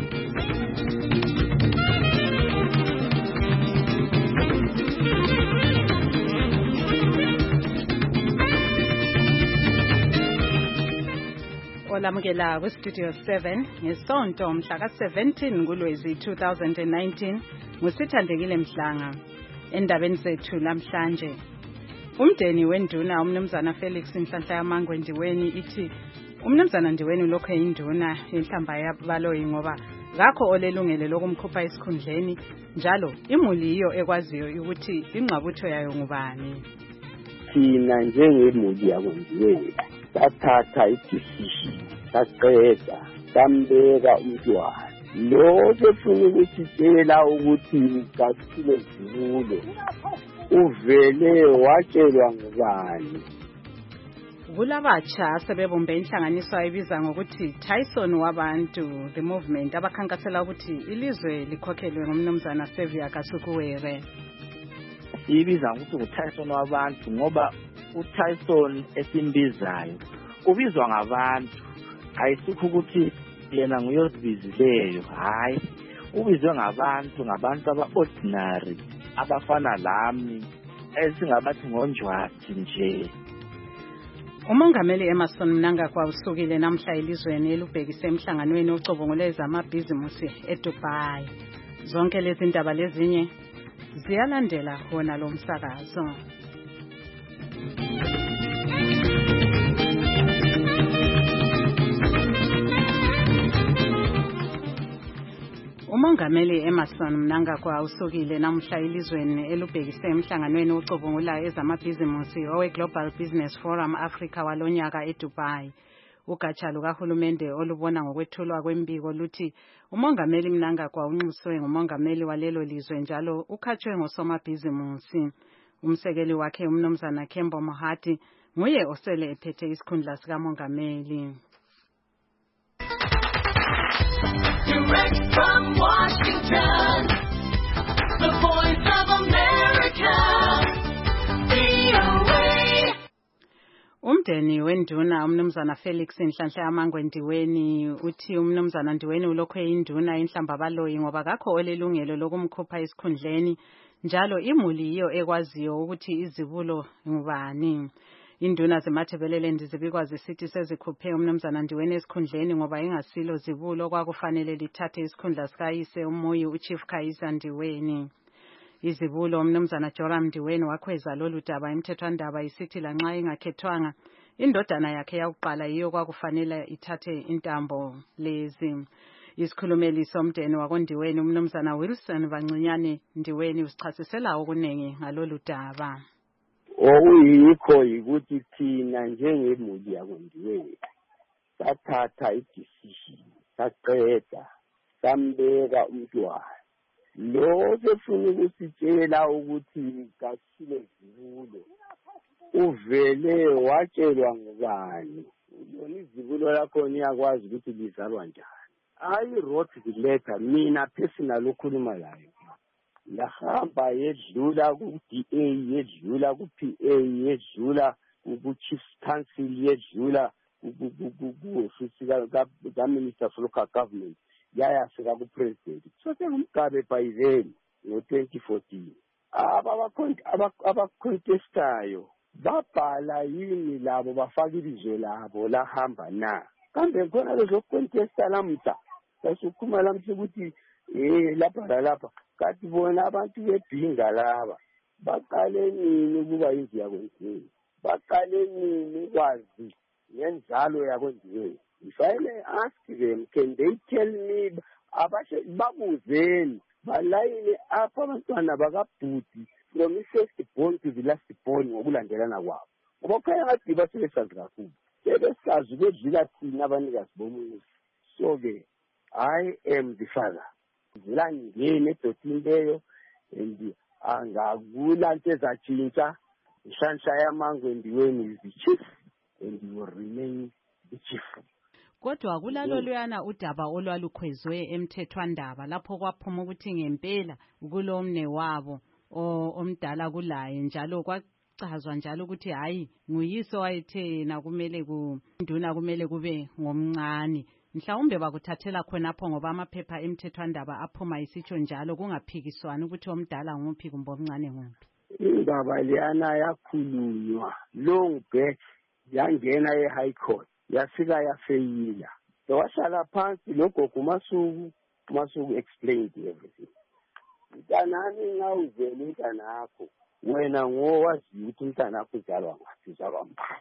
Olamukela ku Studio seven ngesonto mhla ka seventeen kuLwezi two thousand nineteen ngusithandekile Mhlanga. Endabeni zethu namhlanje, umndeni wenduna umnumzana Felix Nhlanhla Yamangwe Ndiweni ithi umnumzana Ndiweni ulokho eyinduna yenhlamba yabaloyi ngoba ngakho olelungelo lokumkhupha esikhundleni, njalo imuli iyo ekwaziyo ukuthi ingqabutho yayo ngubani. Thina njengemuli yakwenziweni sathatha idecision saqeda sambeka umntwana lo sefuna ukusitshela ukuthi kaSile Zibulo uvele watshelwa ngubani. Kulabatsha sebebombe inhlanganiso ayibiza ngokuthi Tyson wabantu, the movement abakhankasela ukuthi ilizwe likhokhelwe ngumnumzana Sevia Kasukuwere. Ibiza ukuthi uTyson wabantu ngoba uTyson esimbizayo ubizwa ngabantu, ayisikho ukuthi yena nguyozibizileyo, hayi ubizwe ngabantu, ngabantu aba-ordinary abafana lami esingabathi ngonjwathi nje. Umongameli Emmerson Mnangagwa usukile namhla elizweni elubhekise emhlanganweni ocubunguleza amabhizimusi eDubai. Zonke lezi ndaba lezinye ziyalandela wona lo msakazo. Umongameli Emmerson Mnangagwa usukile namhla elizweni elubhekise emhlanganweni ocubungula ezamabhizimusi owe Global Business Forum Africa walonyaka eDubai. Ugatsha lukahulumende olubona ngokwethulwa kwembiko luthi umongameli Mnangagwa unxuswe ngumongameli walelo lizwe njalo ukhatshwe ngosomabhizimusi. Umsekeli wakhe umnumzana Kembo Mohati nguye osele ephethe isikhundla sikamongameli. Direct from Washington, the Voice of America, V O A. Umndeni wenduna umnumzana Felix Nhlanhla Yamangwe Ndiweni uthi umnumzana Ndiweni ulokho eyinduna inhlamba baloyi ngoba kakho olelungelo lokumkhupha esikhundleni, njalo imuli iyo ekwaziyo ukuthi izibulo ngubani. Induna zeMathebeleland zibikwa zisithi sezikhuphe umnumzana Ndiweni esikhundleni ngoba ingasilo zibulo kwakufanele lithathe isikhundla sikayise uMoyi uChief Khayisa Ndiweni. Izibulo umnumzana Joram Ndiweni wakhweza lolu daba imthethwandaba isithi lanxa ingakhethwanga indodana yakhe yakuqala yiyo kwakufanele ithathe intambo lezi. Isikhulumeli somndeni wakondiweni umnumzana Wilson Bancinyane Ndiweni usichasisela okunengi ngalolu daba. Okuyikho yikuthi thina njengemuli yakwenziweni sathatha idecision saqeda sambeka umntwana lo sefuna ukusitshela ukuthi kaSile Zibulo uvele watshelwa ngubani. Yona izibulo lakho niyakwazi ukuthi lizalwa njani. I wrote the letter, mina personal ukhuluma layo. Lahamba yedlula ku-D A, yedlula ku-P A, yedlula ku-Chief Council, yedlula ku-ofisi ka-Minister for Local Government, yayafika ku-President. So sengumgabe by then ngo-twenty fourteen. Abacontestayo babhala yini labo bafaka ibizo labo lahamba na. Kambe khona lezocontesta lamhla sasukhuma lamhla ukuthi eh lapha lapha kathi bona abantu bebhinga laba baqale nini ukuba indlu yakwenziweni, baqale nini kwazi ngenzalo yakwenziweni. If I may ask them, can they tell me abashe babuzeni balayine apha abantwana bakabhuti from i-first born to the last born ngokulandelana kwabo ngoba kukhanya ngathi basebesazi kakhulu sebesazi ukwedlula thina abanikazi bomuzi. So-ke I am the father. Ngila ngene edotini leyo and angakula nto ezatshintsha. Nhlanhla yaMangwe Ndiweni is the chief and he will remain the chief. Kodwa kulalo luyana udaba olwalukhwezwe emthethwandaba lapho kwaphuma ukuthi ngempela kulomne wabo omdala kulaye njalo kwachazwa njalo ukuthi hayi nguyiso wayethe na kumele kunduna kumele kube ngomncane. Mhlawumbe bakuthathela khonapho ngoba amaphepha emthethwandaba aphuma isitsho njalo kungaphikiswana ukuthi omdala nguphi kumbe omncane nguphi. Indaba leyana yakhulunywa long back yangena e-high court yafika yafeyila. Washala phansi logogo uMasuku uMasuku explained everything. Mntanami nxa uvele umntanakho wena ngowaziyo ukuthi umntanakho uzalwa ngaphi uzalwa mbani.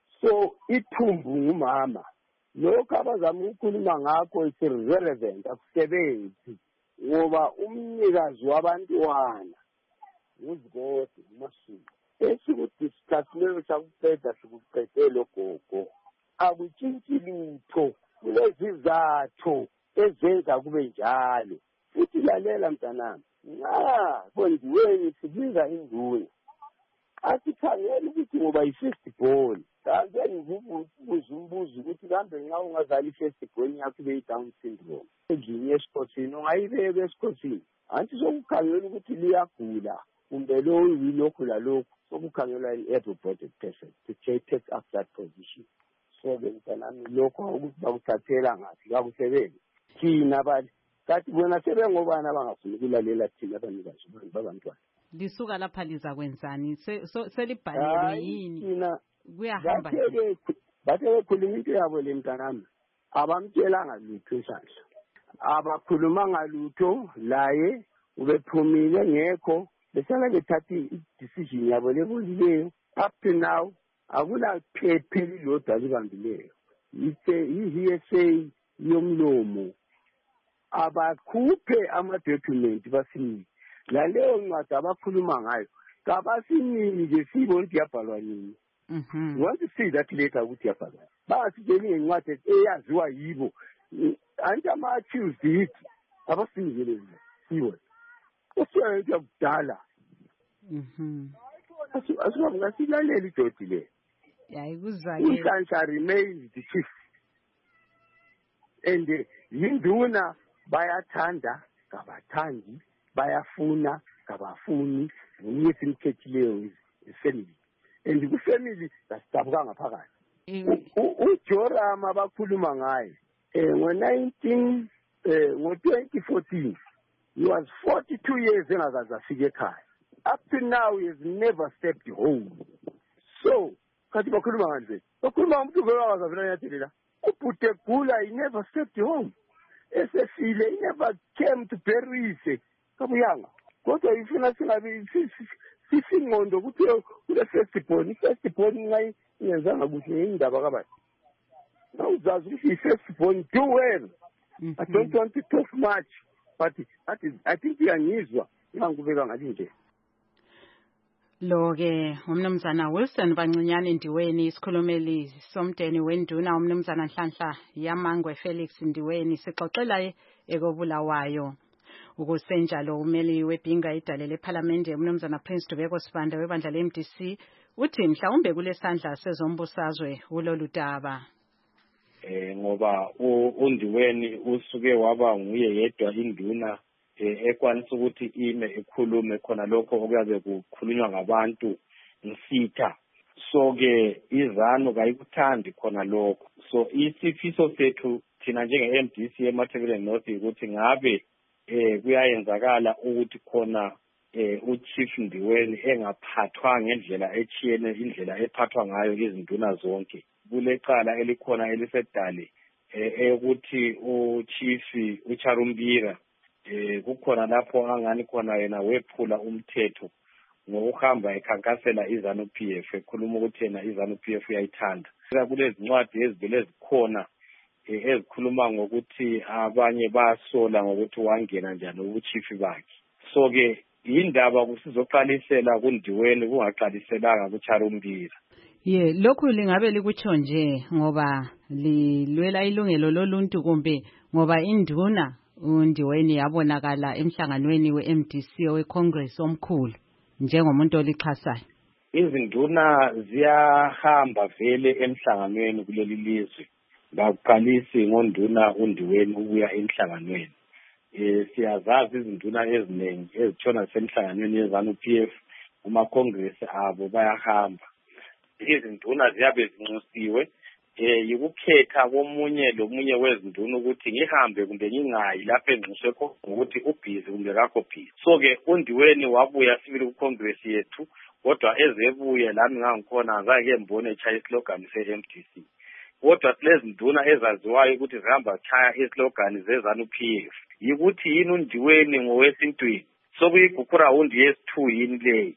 So ithumbu ngumama. Lokho abazama ukukhuluma ngakho is irrelevant akusebenzi ngoba umnikazi wabantwana nguzigode uMasuku. Esikudiscussile sakuqeda sikuqedele gogo. Akutshintshi lutho kulezizathu ezenza kube njalo. Futhi lalela mntanami. Nxa kondiweni sibiza induna. Asikhangela ukuthi ngoba i-first born. Kanti ngibuza umbuzo ukuthi kambe nxa ungazali i-first born yakho ibe i-Down syndrome. Endlini esikhosini ungayibeka esikhosini. Anti sokukhangela ukuthi liyagula kumbe lo yilokhu lalokhu sokukhangelwa i-able-bodied person to take up that position. So-ke mntanami lokho ukuthi bakuthathela ngaphi kakusebenzi. Thina bali kathi bona sebengobani abangafuni ukulalela thina abanikazi babantwana. Lisuka lapha liza kwenzani selibhalelwe yini kuyahamba bathe bekhuluma into yabo le mntanami abamtshelanga lutho isandla abakhulumanga lutho laye ubephumile ngekho besala bethatha i-decision yabo lebolileyo up to now akula phephe lilodwa libambileyo i-hearsay yomlomo abakhuphe ama-document basinike laleyo ncwadi abakhuluma ngayo kabasinike sibone ukuthi yabhalwa nini. We want to see that later ukuthi yabhalwa bangasitsheli ngencwadi eyaziwa yibo anti ama-accused yithi abasinikele sibone kusuka into yakudala. Asingasilalela idodi le. uNhlanhla remains the chief and yinduna bayathanda kabathandi bayafuna kabafuni nguye simkhethileyo ifamily and kufamily asidabuka ngaphakathi. uJoram abakhuluma ngaye ngo-nineteen ngo-twenty fourteen he was forty-two years engakaze afike ekhaya. Up to now he has never stepped home. So kathi bakhuluma ngani bakhuluma umuntu ngokwazi avela nyathelela ubhude gula he never stepped home. Esefile he never came to bury it kabuyanga kodwa ifuna singabi sisingqondo ukuthi kule first born first born ngai ngenzanga kuhle indaba kabathi now uzazi ukuthi first born do well. I don't want to talk much but that is, I think iyangizwa ngangubeka ngathi nje. Lo-ke umnumzana Wilson Bancinyane Ndiweni isikhulumeli somdeni wenduna umnumzana Nhlanhla yaMangwe Felix Ndiweni sixoxela ekobulawayo. Ukusenjalo umeli webhinga idale leParliament umnumzana Prince Dubeko Sibanda webandla le-M D C uthi mhlawumbe kulesandla sezombusazwe kulolu daba. Eh ngoba uNdiweni usuke waba nguye yedwa induna ekwanisa ukuthi ime ekhulume khona lokho okuyabe kukhulunywa ngabantu nsitha. So-ke izano kayikuthandi khona lokho. So isifiso sethu thina njenge-M D C eMatabeleland North ukuthi ngabe eh kuyayenzakala ukuthi khona eh uChief Ndiweni engaphathwa ngendlela echiyene indlela ephathwa ngayo izinduna zonke. Kulecala elikhona elisedale eh ukuthi uChief uCharumbira eh kukhona lapho angani khona yena wephula umthetho ngokuhamba ekhankasela izanu P F ekhuluma ukuthi yena izanu P F uyayithanda. Kulezi ncwadi ezivele ezikhona ezikhuluma ngokuthi abanye basola ngokuthi wangena njani ubuchief bakhe. So ke yindaba kusizoqalisela kundiweni kungaqaliselanga kuCharumbila. Ye, lokhu lingabe likutsho nje ngoba lilwela ilungelo loluntu kumbe ngoba induna undiweni yabonakala emhlanganweni we-M D C we-Congress omkhulu njengomuntu olixhasayo? Izinduna ziyahamba vele emhlanganweni kuleli lizwe. Baqalisi ngonduna undiweni ukuya emhlanganweni. Eh siyazazi izinduna eziningi ezitshona semhlanganweni yezanu P F uma Congress abo bayahamba. Izinduna ziyabe zinxusiwe eh yikukhetha komunye lomunye wezinduna ukuthi ngihambe kumbe ngingayi lapha enxuswe khona ukuthi ubhizi kumbe kakho busy. So ke undiweni wabuya sibili ku Congress yethu kodwa ezebuye lami ngangikhona azake mbone echaya islogan se-M D C. Kodwa lezi nduna ezaziwayo ukuthi zihamba chaya islogan zezanu P F yikuthi yini undiweni ngowesintwini sokuyigukhura undi yesithu yini leyi.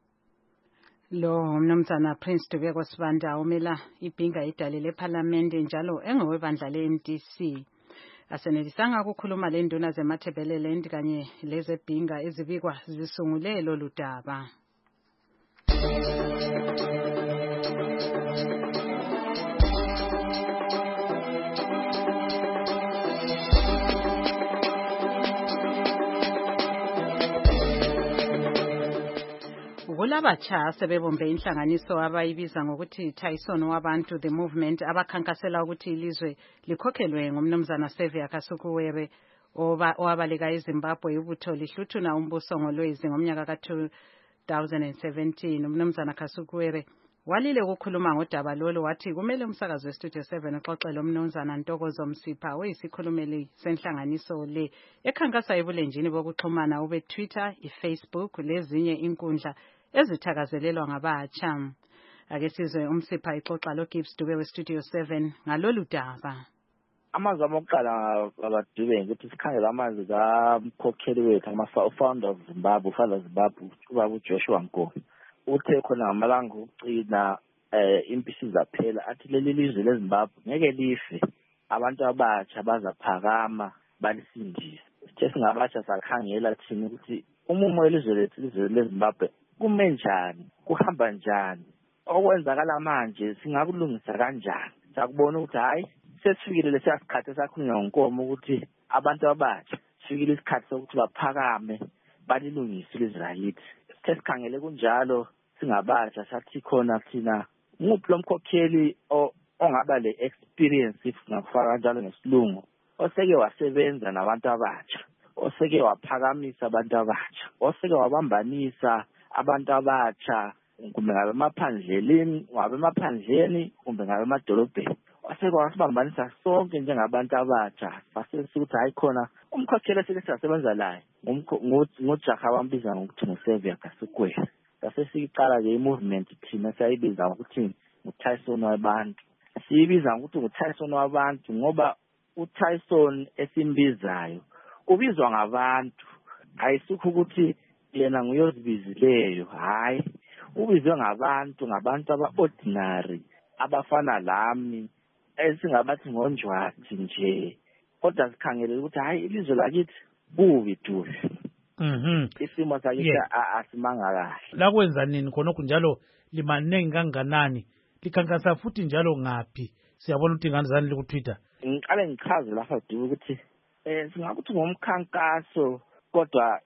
Lo mnumzana Prince Dubeko Sibanda umela ibhinga idale leParliament njalo engowebandla le-M D C. Asenelisanga ukukhuluma le nduna zeMatabeleland kanye lezebhinga ezibikwa zisungule lolu daba. Kulabatsha sebebombe inhlanganiso abayibiza ngokuthi Tyson wabantu the movement abakhankasela ukuthi ilizwe likhokhelwe ngumnumzana Xavier Kasukuwere owabaleka eZimbabwe ibutho lihluthuna umbuso ngolwezi ngomnyaka ka two thousand seventeen. Umnumzana Kasukuwere walile ukukhuluma ngodaba lolu wathi kumele umsakazo weStudio seven uxoxele umnumzana Ntokozo Msipha oyisikhulumeli senhlanganiso le ekhankasa ebulenjini bokuxhumana ube Twitter, iFacebook lezinye inkundla ezithakazelelwa ngabatsha. Ake sizwe uMsipha ixoxa lo Gibbs Dube weStudio seven ngalolu daba. Amazwi amokuqala abadube ukuthi sikhangela amazwi kamkhokheli wethu ama-founder of Zimbabwe, uFather Zimbabwe, ubaba uJoshua Nkomo. Uthe khona ngamalanga ukugcina eh impisi zaphela athi leli lizwe leZimbabwe ngeke life, abantu abatsha bazaphakama balisindise. Sithe singabatsha sakhangela thina ukuthi umumo welizwe lethu ilizwe leZimbabwe kume njani, kuhamba njani, okwenzakala manje singakulungisa kanjani. Sakubona ukuthi hayi sesifikile lesikhathi sakhulunywa ngoNkomo ukuthi abantu abatsha sifikile isikhathi sokuthi baphakame balilungise ilizwe lakithi. Sithe sikhangele kunjalo singabatsha sathi khona thina nguphi lomkhokheli ongaba le experience if ngakufaka kanjalo ngesilungu oseke wasebenza nabantu abatsha, oseke waphakamisa abantu abatsha, oseke wabambanisa abantu abatsha kumbe ngabe emaphandleni, ngabe emaphandleni kumbe ngabe emadolobheni, oseke wasibambanisa sonke njengabantu abatsha. Fasesithi hayi khona umkhokheli esike siyasebenza laye ngojaha wambiza ngokuthi nguXavier Kasukuwere. Sasesiqala ke i-movement thina sayibiza ngokuthi nguTyson wabantu. Siyibiza ngokuthi nguTyson wabantu ngoba uTyson esimbizayo ubizwa ngabantu, ayisukho ukuthi yena nguyozibizileyo, hayi ubizwe ngabantu, ngabantu aba-ordinary abafana lami esingabathi ngonjwathi nje, kodwa sikhangele ukuthi hayi ilizwe lakithi kubi dubi. Mhm. Isimo sakithi asimanga kahle. La kwenza nini khonokho njalo limanengi kanganani? Likhankasa futhi njalo ngaphi? Siyabona ukuthi ingane zani ku Twitter. Ngiqale ngichaze lapha dubi ukuthi eh singakuthi ngomkhankaso kodwa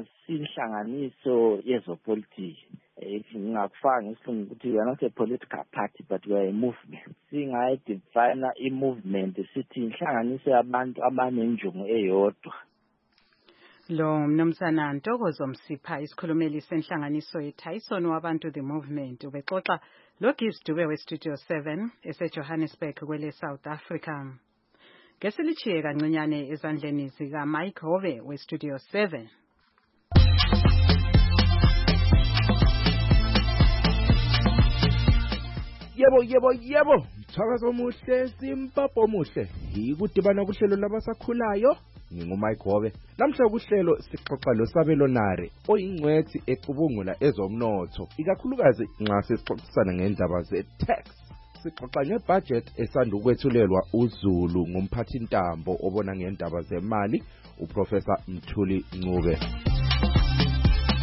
ingasinhlanganiso yezopolitiki. Eh ngingakufaka ngesilungu ukuthi we are not a political party but we are a movement. Singayidefine i-movement sithi inhlanganiso yabantu abanenjongo eyodwa. Lo mnumzana Ntokozo Msipha isikhulumeli senhlanganiso yeTyson wabantu the movement ubexoxa lo Gibbs Dube weStudio seven eseJohannesburg kwele South Africa. Ngesilichiye kancinyane ezandleni zika Mike Hove weStudio seven. Yebo yebo yebo, mthakazo omuhle, Zimbabwe omuhle. Yikudibana kuhlelo labasakhulayo. NginguMike Hove. Namhla kuhlelo sixoxa lo Sabelonare oyingcwethi ecubungula ezomnotho, ikakhulukazi nxa sixoxisana ngendaba ze-tax. Sixoxa ngebudget esanda ukwethulelwa uZulu ngumphathintambo obona ngendaba zemali, uProfessor Mthuli Ncube.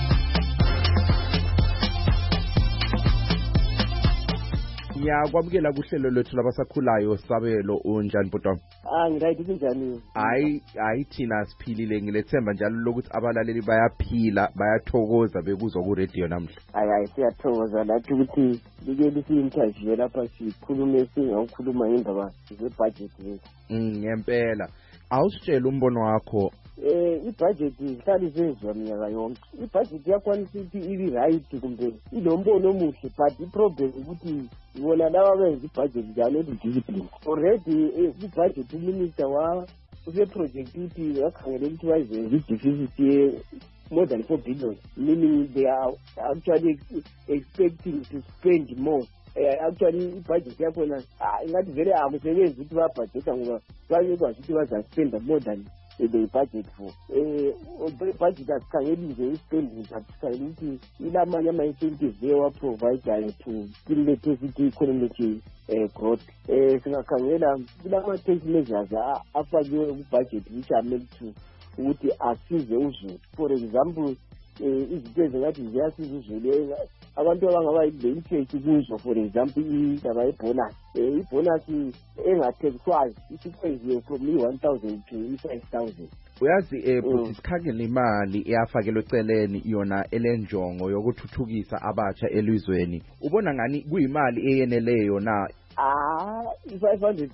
Ngiyakwamukela kuhlelo lwethu labasakhulayo Sabelo unjani butwa? Ah ngirayithi kunjani? Hayi hayi thina siphilile ngilethemba njalo lokuthi abalaleli bayaphila bayathokoza bekuzwa ku radio namhla. Hayi hayi siyathokoza lathi ukuthi likeli si-interview lapha sikhulume singakhuluma ngendaba ze-budget lethu. Mm ngempela. Awusitshela umbono wakho. Eh i-budget ihlala isenzwa minyaka yonke. I-budget yakwanisa ukuthi ibe right kumbe inombono omuhle but i-problem ukuthi ibona laba benza i-budget njalo discipline. Already i-budget uminister wa useproject ukuthi wakhangela ukuthi wayizenza i-deficit more than four billion, meaning they are actually expecting to spend more. Uh, actually i-budget yakhona ingathi vele akusebenzi ukuthi babhajeta ngoba bayekwazi ukuthi bazaspenda more than the budget for eh budget asikhangeli nje i-spending asikhangeli ukuthi ilamanye ama-incentives ewaprovidayo to stimulate i-economic uh, growth. Eh singakhangela kulama-tax measures afakiwe ku-budget which are meant to ukuthi asize uzulu. For example, izinto ezingathi ziyasiza uzulu abantu abangaba yi-benefit kuzo, for example indaba yebonus. Ibonus engathekiswayo isikwenziwe from i-one thousand to i-five thousand. Uyazi eh but isikhangela imali eyafakelwe eceleni yona elenjongo yokuthuthukisa abatsha elizweni. Ubona ngani kuyimali eyeneleyo na? Ah i-five hundred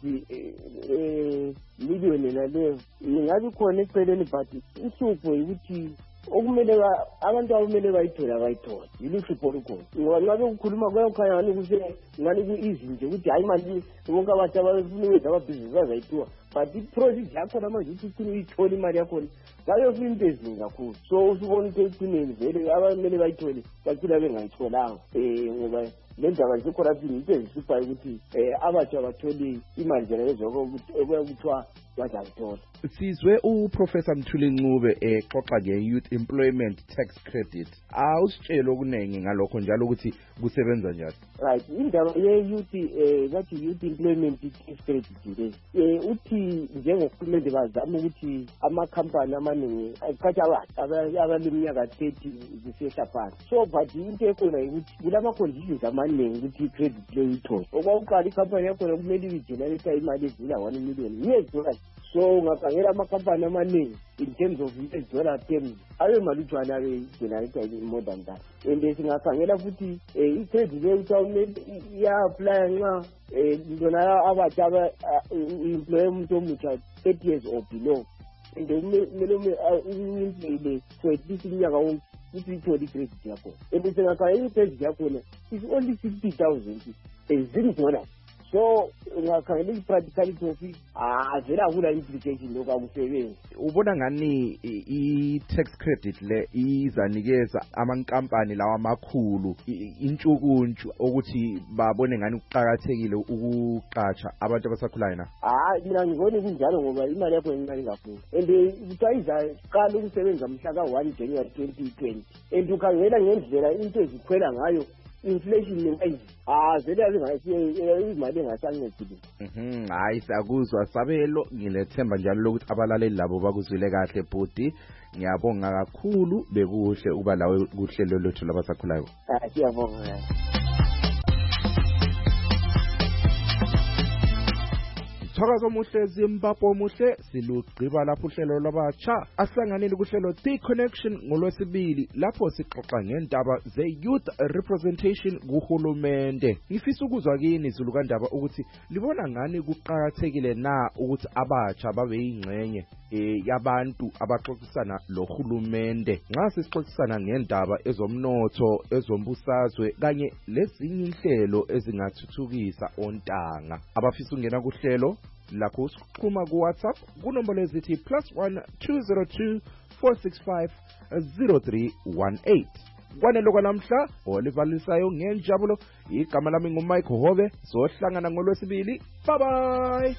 eh million naleyo ingabe khona eceleni but isupho ukuthi okumele abantu abamele bayithola bayithola yiluhlupho olukhona. Ngabe ukukhuluma kwayokhaya ngani kuse ngani ku-easy nje ukuthi hayi manje bonke abantu abafuna ukwenza amabhizinisi bazayithiwa, but i-process yakhona manje ukuthi ufuna uyithola imali yakhona bayofuna into ezinengi kakhulu. So usubona ukuthi ekugcineni vele abamele bayithole bagcina bengayitholanga um ngoba le ndaba ze-corruption into ezihluphayo ukuthi um abatsha bathole imali njena ezokuthiwa bazayithola. Sizwe uProfessor Mthuli Ncube exoxa nge-Youth Employment Tax Credit. Awusitshela okunengi ngalokho njalo ukuthi kusebenza njani? Right, indaba ye-youth eh bathi Youth Employment Tax Credit le eh uthi njengohulumende bazama ukuthi amakhampani amaningi akhatha abantu abaleminyaka thirty kusehla phansi. So but into ekhona ukuthi kulama conditions amaningi ukuthi i-credit le uyithole. Okwaqala ikhampani yakho kumele igenerate imali ezila one million yes dollars. So ngakhangela amakhampani amaningi in terms of U S dollar terms abe malutshwana abe generate more than that. And singakhangela futhi i-credit le utawumele iya-apply nxa lona abatsha aba-employe umuntu omutsha thirty years or below, and kumele uyimpile for at least iminyaka wonke ukuthi ithole i-credit yakho. And singakhangela i-credit yakhona is only fifty thousand zero dollars. So ngakhangela i-practicality of it avela akula implication lokho akusebenzi. Ubona ngani i-tax credit le izanikeza amankampani lawa amakhulu intshukuntshu ukuthi babone ngani kuqhakathekile ukuqatsha abantu abasakhulayo na? Ah mina ngibona kunjalo ngoba imali yakho encane kakhulu, and kuthiwa qala ukusebenza mhla ka one January twenty twenty, and ukhangela ngendlela into ezikhwela ngayo inflation leyo ah vele azingasiye imali engasancedile. Mhm hayi sakuzwa Sabelo, ngilethemba njalo lokuthi abalaleli labo bakuzwile kahle bhuti. Ngiyabonga kakhulu, bekuhle uba lawe kuhlelo lwethu labasakhulayo. Ah siyabonga. Thakazo muhle Zimbabwe muhle silugqiba lapho uhlelo lwabatsha asihlanganele kuhlelo The Connection ngolwesibili lapho sixoxa ngendaba ze-youth representation kuhulumende. Ngifisa ukuzwa kini Zulukandaba ukuthi libona ngani kuqhakathekile na ukuthi abatsha babe yingxenye eh yabantu abaxoxisana lohulumende nxa sixoxisana ngendaba ezomnotho, ezombusazwe kanye lezinye inhlelo ezingathuthukisa ontanga. Abafisa ungena kuhlelo lakho usikhuluma ku WhatsApp kunombolo ezithi plus one two zero two four six five zero three one eight. Kwanelo kwanamhla olivalisayo ngenjabulo, igama lami nguMike Hove, sohlangana ngolwesibili. Bye bye.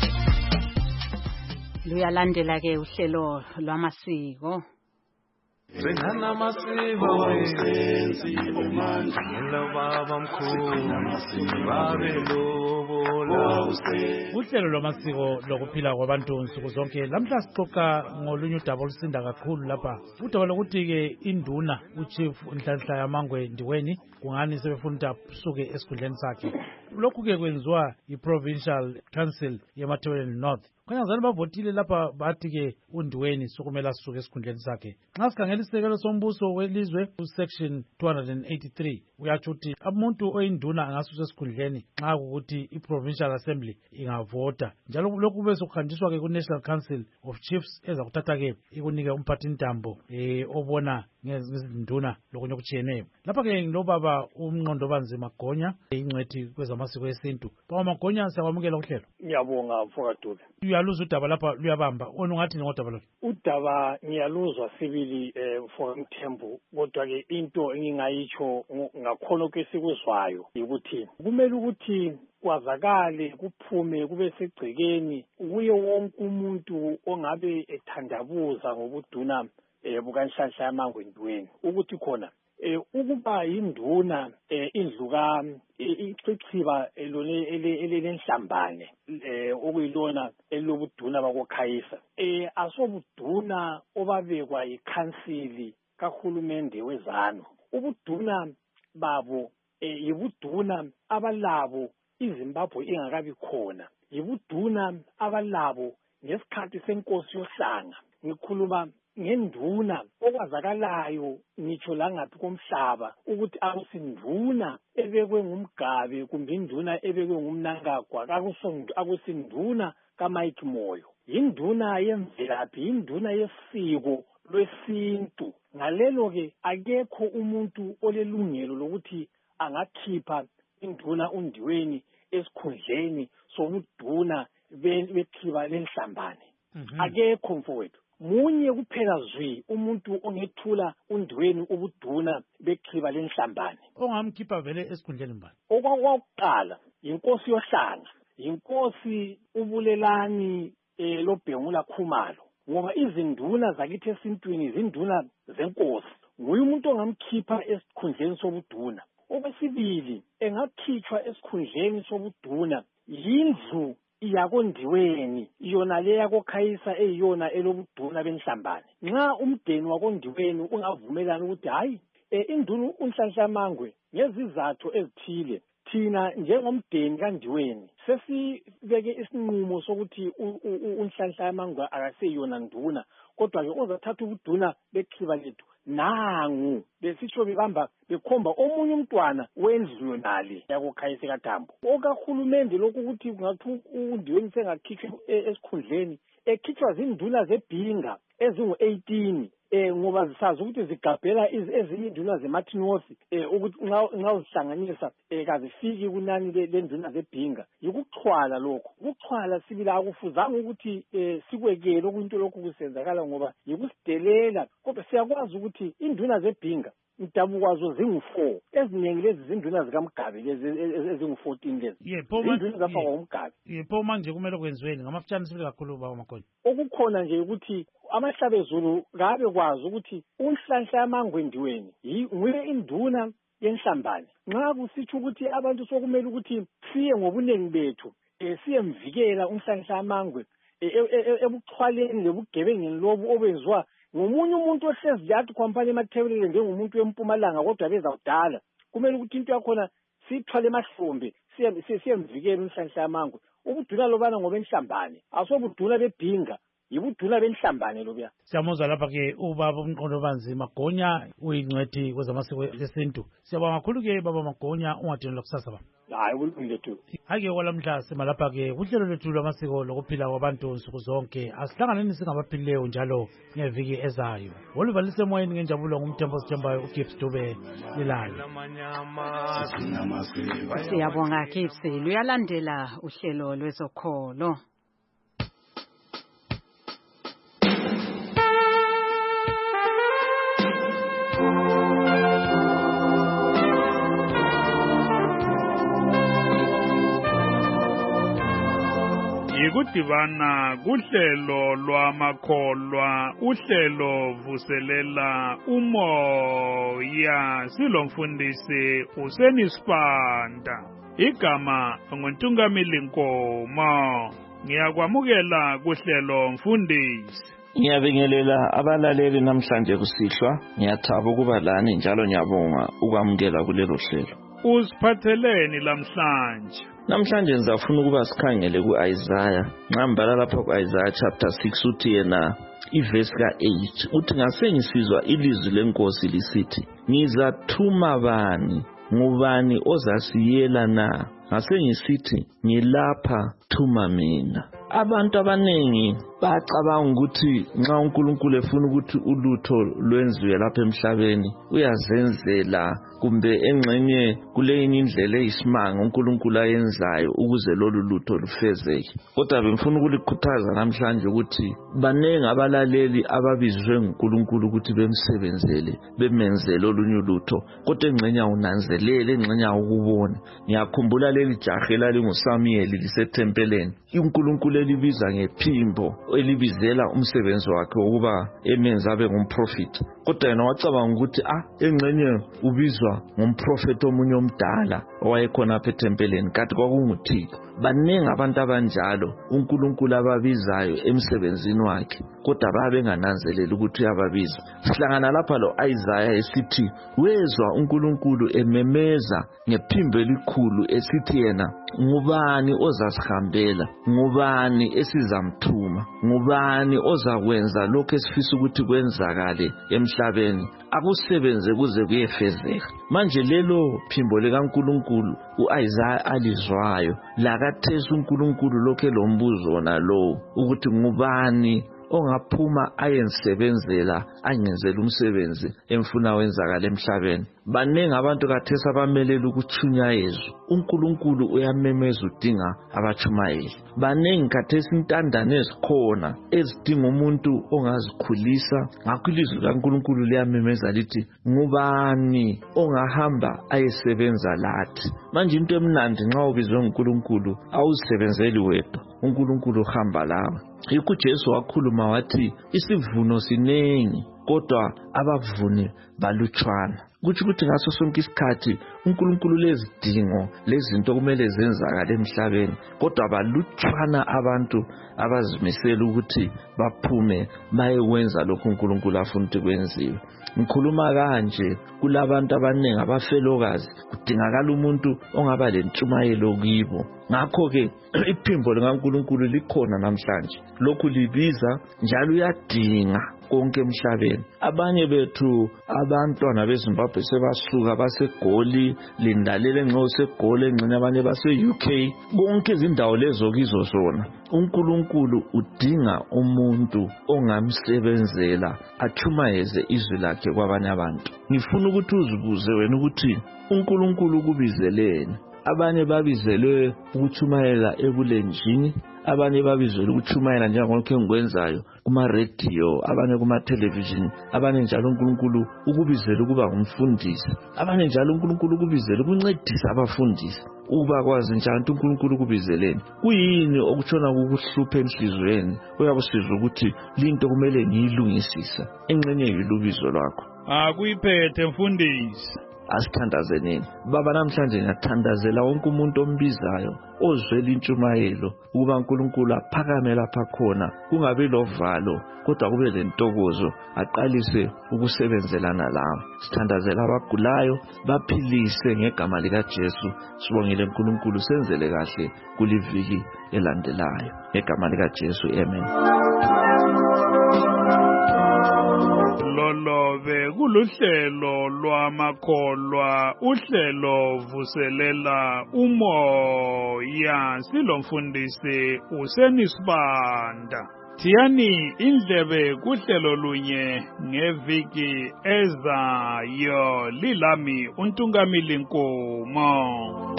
Luyalandela ke uhlelo lwamasiko. Gcina amasiko wesenzile manje Baba mkhulu Babe lobola Uhlelo lwamasiko lokuphila kwabantu nsuku zonke lamhla sixoxa ngolunye udaba olusinda kakhulu lapha. Udaba lokuthi ke induna uchief Nhlanhla Yamangwe Ndiweni kungani sebefunda suke esikhundleni sakhe. Lokhu ke kwenziwa yi-Provincial Council yeMatabeleland North. Kanyazani bavotile lapha bathi ke uNdiweni sokumela suke esikhundleni sakhe. Nxa sikhangela isekelo sombuso welizwe usection two eighty-three uyathi uthi umuntu oyinduna angasusa esikhundleni nxa ukuthi i-Provincial Assembly ingavota. Njalo lokhu bese kuhanjiswa ke ku-National Council of Chiefs ezakuthatha ke ikunike umphathintambo eh obona ngezinduna lokunye okutshiyeneyo. Lapha ke ngilobaba umnqondo banzima Gonya ingcwethi kwezamasiko esintu. Baba Magonya siyakwamukela uhlelo. Ngiyabonga mfowethu. Uyaluza udaba lapha luyabamba. Wona ungathi ngodaba lo. Udaba ngiyaluzwa sibili eh mfowethu kodwa ke into engingayitsho ngakhona kwesikuzwayo ukuthi kumele ukuthi kwazakale kuphume kube segcekeni kuye wonke umuntu ongabe ethandabuza ngobuduna eh bukaNhlanhla Yamangwe Ndiweni ukuthi khona eh ukuba induna eh indluka ichichiba elone elenhlambane eh okuyilona elobuduna bakokhayisa eh asobuduna obabekwa ikhansili kahulumende wezano ubuduna babo eh yibuduna abalabo iZimbabwe ingakabi khona yibuduna abalabo ngesikhathi senkosi yohlanga ngikhuluma ngenduna okwazakalayo ngitsho la ngaphi komhlaba ukuthi akusinduna ebekwe ngumgabe kumbe induna ebekwe ngumnangagwa akusinduna kaMike Moyo induna yemvelaphi induna yesiko lwesintu ngalelo ke akekho umuntu olelungelo lokuthi angakhipha induna uNdiweni esikhundleni somuduna bethiba lenhlambane akekho mfowethu munye kuphela zwi umuntu ongethula uNdiweni ubuduna bechiba lenhlambane ongamkhipha vele esikhundleni mbani okwakuqala inkosi yohlanga inkosi ubulelani eh loBhengula Khumalo ngoba izinduna zakithi esintwini izinduna zenkosi nguye umuntu ongamkhipha esikhundleni sobuduna. Okwesibili engakhitshwa esikhundleni sobuduna yindlu iyakondiweni yona leya kokhayisa eyiyona elobuduna benhlambane. Nxa umdeni wakondiweni ungavumelana ukuthi hayi induna uNhlanhla Yamangwe ngezizathu ezithile thina njengomdeni kaNdiweni sesibeke isinqumo sokuthi uNhlanhla Yamangwe akaseyona nduna kodwa ke ozathatha ubuduna bechiba lethu nangu besitsho bebamba bekhomba omunye umntwana wendlu yonale yakokhayisa kaTambo okahulumende lokhu ukuthi kungathi uNdiweni sengakhitshwa esikhundleni ekhitshwa zinduna zebhinga ezingu eighteen eh ngoba zisazi ukuthi zigabhela ezinye induna zeMartin North eh ukuthi nxa uzihlanganisa eh kazifiki kunani lenduna zebhinga yikuxhwala lokho ukuxhwala sibila akufuzanga ukuthi eh sikwekele okunto lokho kusenzakala ngoba yikusidelela kodwa siyakwazi ukuthi induna zebhinga intabukwazo zingu four eziningi lezi zinduna zikaMgabe lezi ezingu fourteen lezi induna zafakwa uMgabe yepho manje kumele kwenziweni ngamafutshane sibile kakhulu baba Magonya okukhona nje ukuthi amahlabezulu ngabe kwazi ukuthi uNhlanhla Yamangwe Ndiweni nguye induna yenhlambane nxa kusitsho ukuthi abantu sokumele ukuthi siye ngobunengi bethu siyemvikela uNhlanhla Yamangwe ebuxhwaleni lebugebengeni lobu obenziwa ngomunye umuntu ohlezi yathi company emathebelele njengomuntu wempumalanga kodwa beza kudala kumele ukuthi into yakhona sithwale emahlombe siyemvikela uNhlanhla Yamangwe ubuduna lobana ngobenhlambane asobuduna bebhinga yibuduna benhlambane lobuya. Siyamuzwa lapha ke ubaba umqondo banzima Gonya uyingcwethi kwezamasiko esintu. Siyabonga kakhulu ke baba Magonya ungadinela kusasa ba. Hayi kulungile tu. Ake kwalamhla simalapha ke kuhlelo lethu lwamasiko lokuphila kwabantu nsuku zonke asihlanganeni singabaphilileyo njalo ngeviki ezayo. Woluvalise moyeni ngenjabulo ngumthembo sithembayo uGibbs Dube lilayo. Siyabonga Gibbs luyalandela uhlelo lwezokholo. sikudibana kuhlelo lwamakholwa uhlelo vuselela umoya silomfundisi uSenisipanda igama nguntungamili Nkomo ngiyakwamukela kuhlelo mfundisi. Ngiyabingelela abalaleli namhlanje kusihlwa ngiyathaba ukuba lani njalo ngiyabonga ukwamukela kulelo hlelo. Usiphatheleni lamhlanje? Namhlanje ngizafuna ukuba sikhangele kuIsaiah. Ngambala lapha kuIsaiah chapter six uthi yena iverse ka eight uthi ngase ngisizwa ilizwi lenkosi lisithi ngizathuma bani ngubani ozasiyela na ngase ngisithi ngilapha thuma mina. Abantu abanengi bacabanga ukuthi nxa uNkulunkulu efuna ukuthi ulutho lwenziwe lapha emhlabeni uyazenzela kumbe engxenye kule indlela eyisimanga uNkulunkulu ayenzayo ukuze lolu lutho lufezeke. Kodwa bengifuna ukulikhuthaza namhlanje ukuthi banenge abalaleli ababizwe nguNkulunkulu ukuthi bemsebenzele bemenzele olunye lutho kodwa engxenye unanzelele engxenye ukubona. Ngiyakhumbula leli jahe lalinguSamuel lisethempeleni uNkulunkulu elibiza ngephimbo elibizela umsebenzi wakhe ukuba emenza abe ngumprofeti. Kodwa yena wacabanga ukuthi ah engxenye ubizwa ngumprofeti omunye omdala owayekhona apha ethempeleni kanti kwakunguThixo. Banenge abantu abanjalo uNkulunkulu ababizayo emsebenzini wakhe kodwa babengananzeleli ukuthi uyababiza. Sihlangana lapha lo Isaiah esithi wezwa uNkulunkulu ememeza ngephimbo elikhulu esithi yena ngubani ozasihambela, ngubani esizamthuma, ngubani ozakwenza lokho esifisa ukuthi kwenzakale emhlabeni akusebenze kuze kuyefezeka. Manje lelo phimbo likaNkulunkulu uIsaiah alizwayo lakathesa uNkulunkulu lokho elombuzo nalo ukuthi ngubani ongaphuma ayensebenzela angenzela umsebenzi emfuna wenzakala emhlabeni. Banenge abantu kathesa abamelela ukuthunyayezwa uNkulunkulu uyamemeza udinga abachumayeli. Banenge kathesa intandane ezikhona ezidinga umuntu ongazikhulisa ngakho ilizwi likaNkulunkulu liyamemeza lithi ngubani ongahamba ayesebenza lathi. Manje into emnandi nxa ubizwe nguNkulunkulu awuzisebenzeli wedwa uNkulunkulu uhamba lawe. Yikho uJesu wakhuluma wathi isivuno sinengi kodwa abavuni balutshwana. Kuthi ukuthi ngaso sonke isikhathi uNkulunkulu lezidingo lezinto kumele zenzakale emhlabeni kodwa balutshwana abantu abazimisela ukuthi baphume bayekwenza lokho uNkulunkulu afuna ukuthi kwenziwe. Ngikhuluma kanje kulabantu abanengi abafelokazi kudingakala umuntu ongaba lentshumayelo kibo. Ngakho ke iphimbo likaNkulunkulu likhona namhlanje lokhu libiza njalo uyadinga konke emhlabeni. Abanye bethu abantwana beZimbabwe sebasuka baseGoli lindalele nxa useGoli engxenye abanye base-U K bonke izindawo lezo kizo zona. uNkulunkulu udinga umuntu ongamsebenzela achumayeze izwi lakhe kwabanye abantu. Ngifuna ukuthi uzibuze wena ukuthi uNkulunkulu ukubizeleni. Abanye babizelwe ukuchumayela ebulenjini, abanye babizelwe ukuchumayela njengalokho engikwenzayo kuma radio, abanye kuma television, abanye njalo uNkulunkulu ukubizela ukuba ngumfundisi, abanye njalo uNkulunkulu ukubizela ukuncedisa abafundisi. Uba kwazi njalo uNkulunkulu ukubizeleni kuyini okutshona ukuhlupha enhlizweni uyabusizwa ukuthi linto kumele ngiyilungisisa engxenye yilubizo lwakho. Akuyiphethe mfundisi. Asithandazenini baba, namhlanje ngiyathandazela wonke umuntu ombizayo ozwela intshumayelo ukuba uNkulunkulu aphakame lapha khona, kungabi lovalo kodwa kube lentokozo, aqalise ukusebenzelana lawe. Sithandazela abagulayo baphilise ngegama lika Jesu. Sibongile uNkulunkulu, senzele kahle kuliviki elandelayo ngegama lika Jesu, amen. Lolobe kuluhlelo lwamakholwa, uhlelo vuselela umoya, silomfundisi uSenisipanda. Thiyani indlebe kuhlelo lunye ngeviki ezayo. Lilami uNtungamili Nkomo.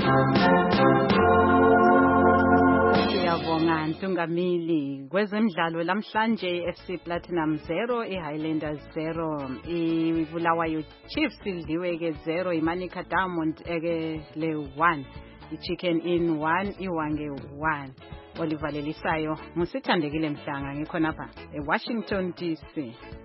Siyabonga Ntungamili. Kwezemidlalo lamhlanje F C Platinum zero, iHighlanders zero, iBulawayo Chiefs idliwe ke zero, iManica Diamond eke le one, iChicken Inn one, iWange one. olivalelisayo ngusithandekile Mhlanga ngikhona lapha eWashington D C.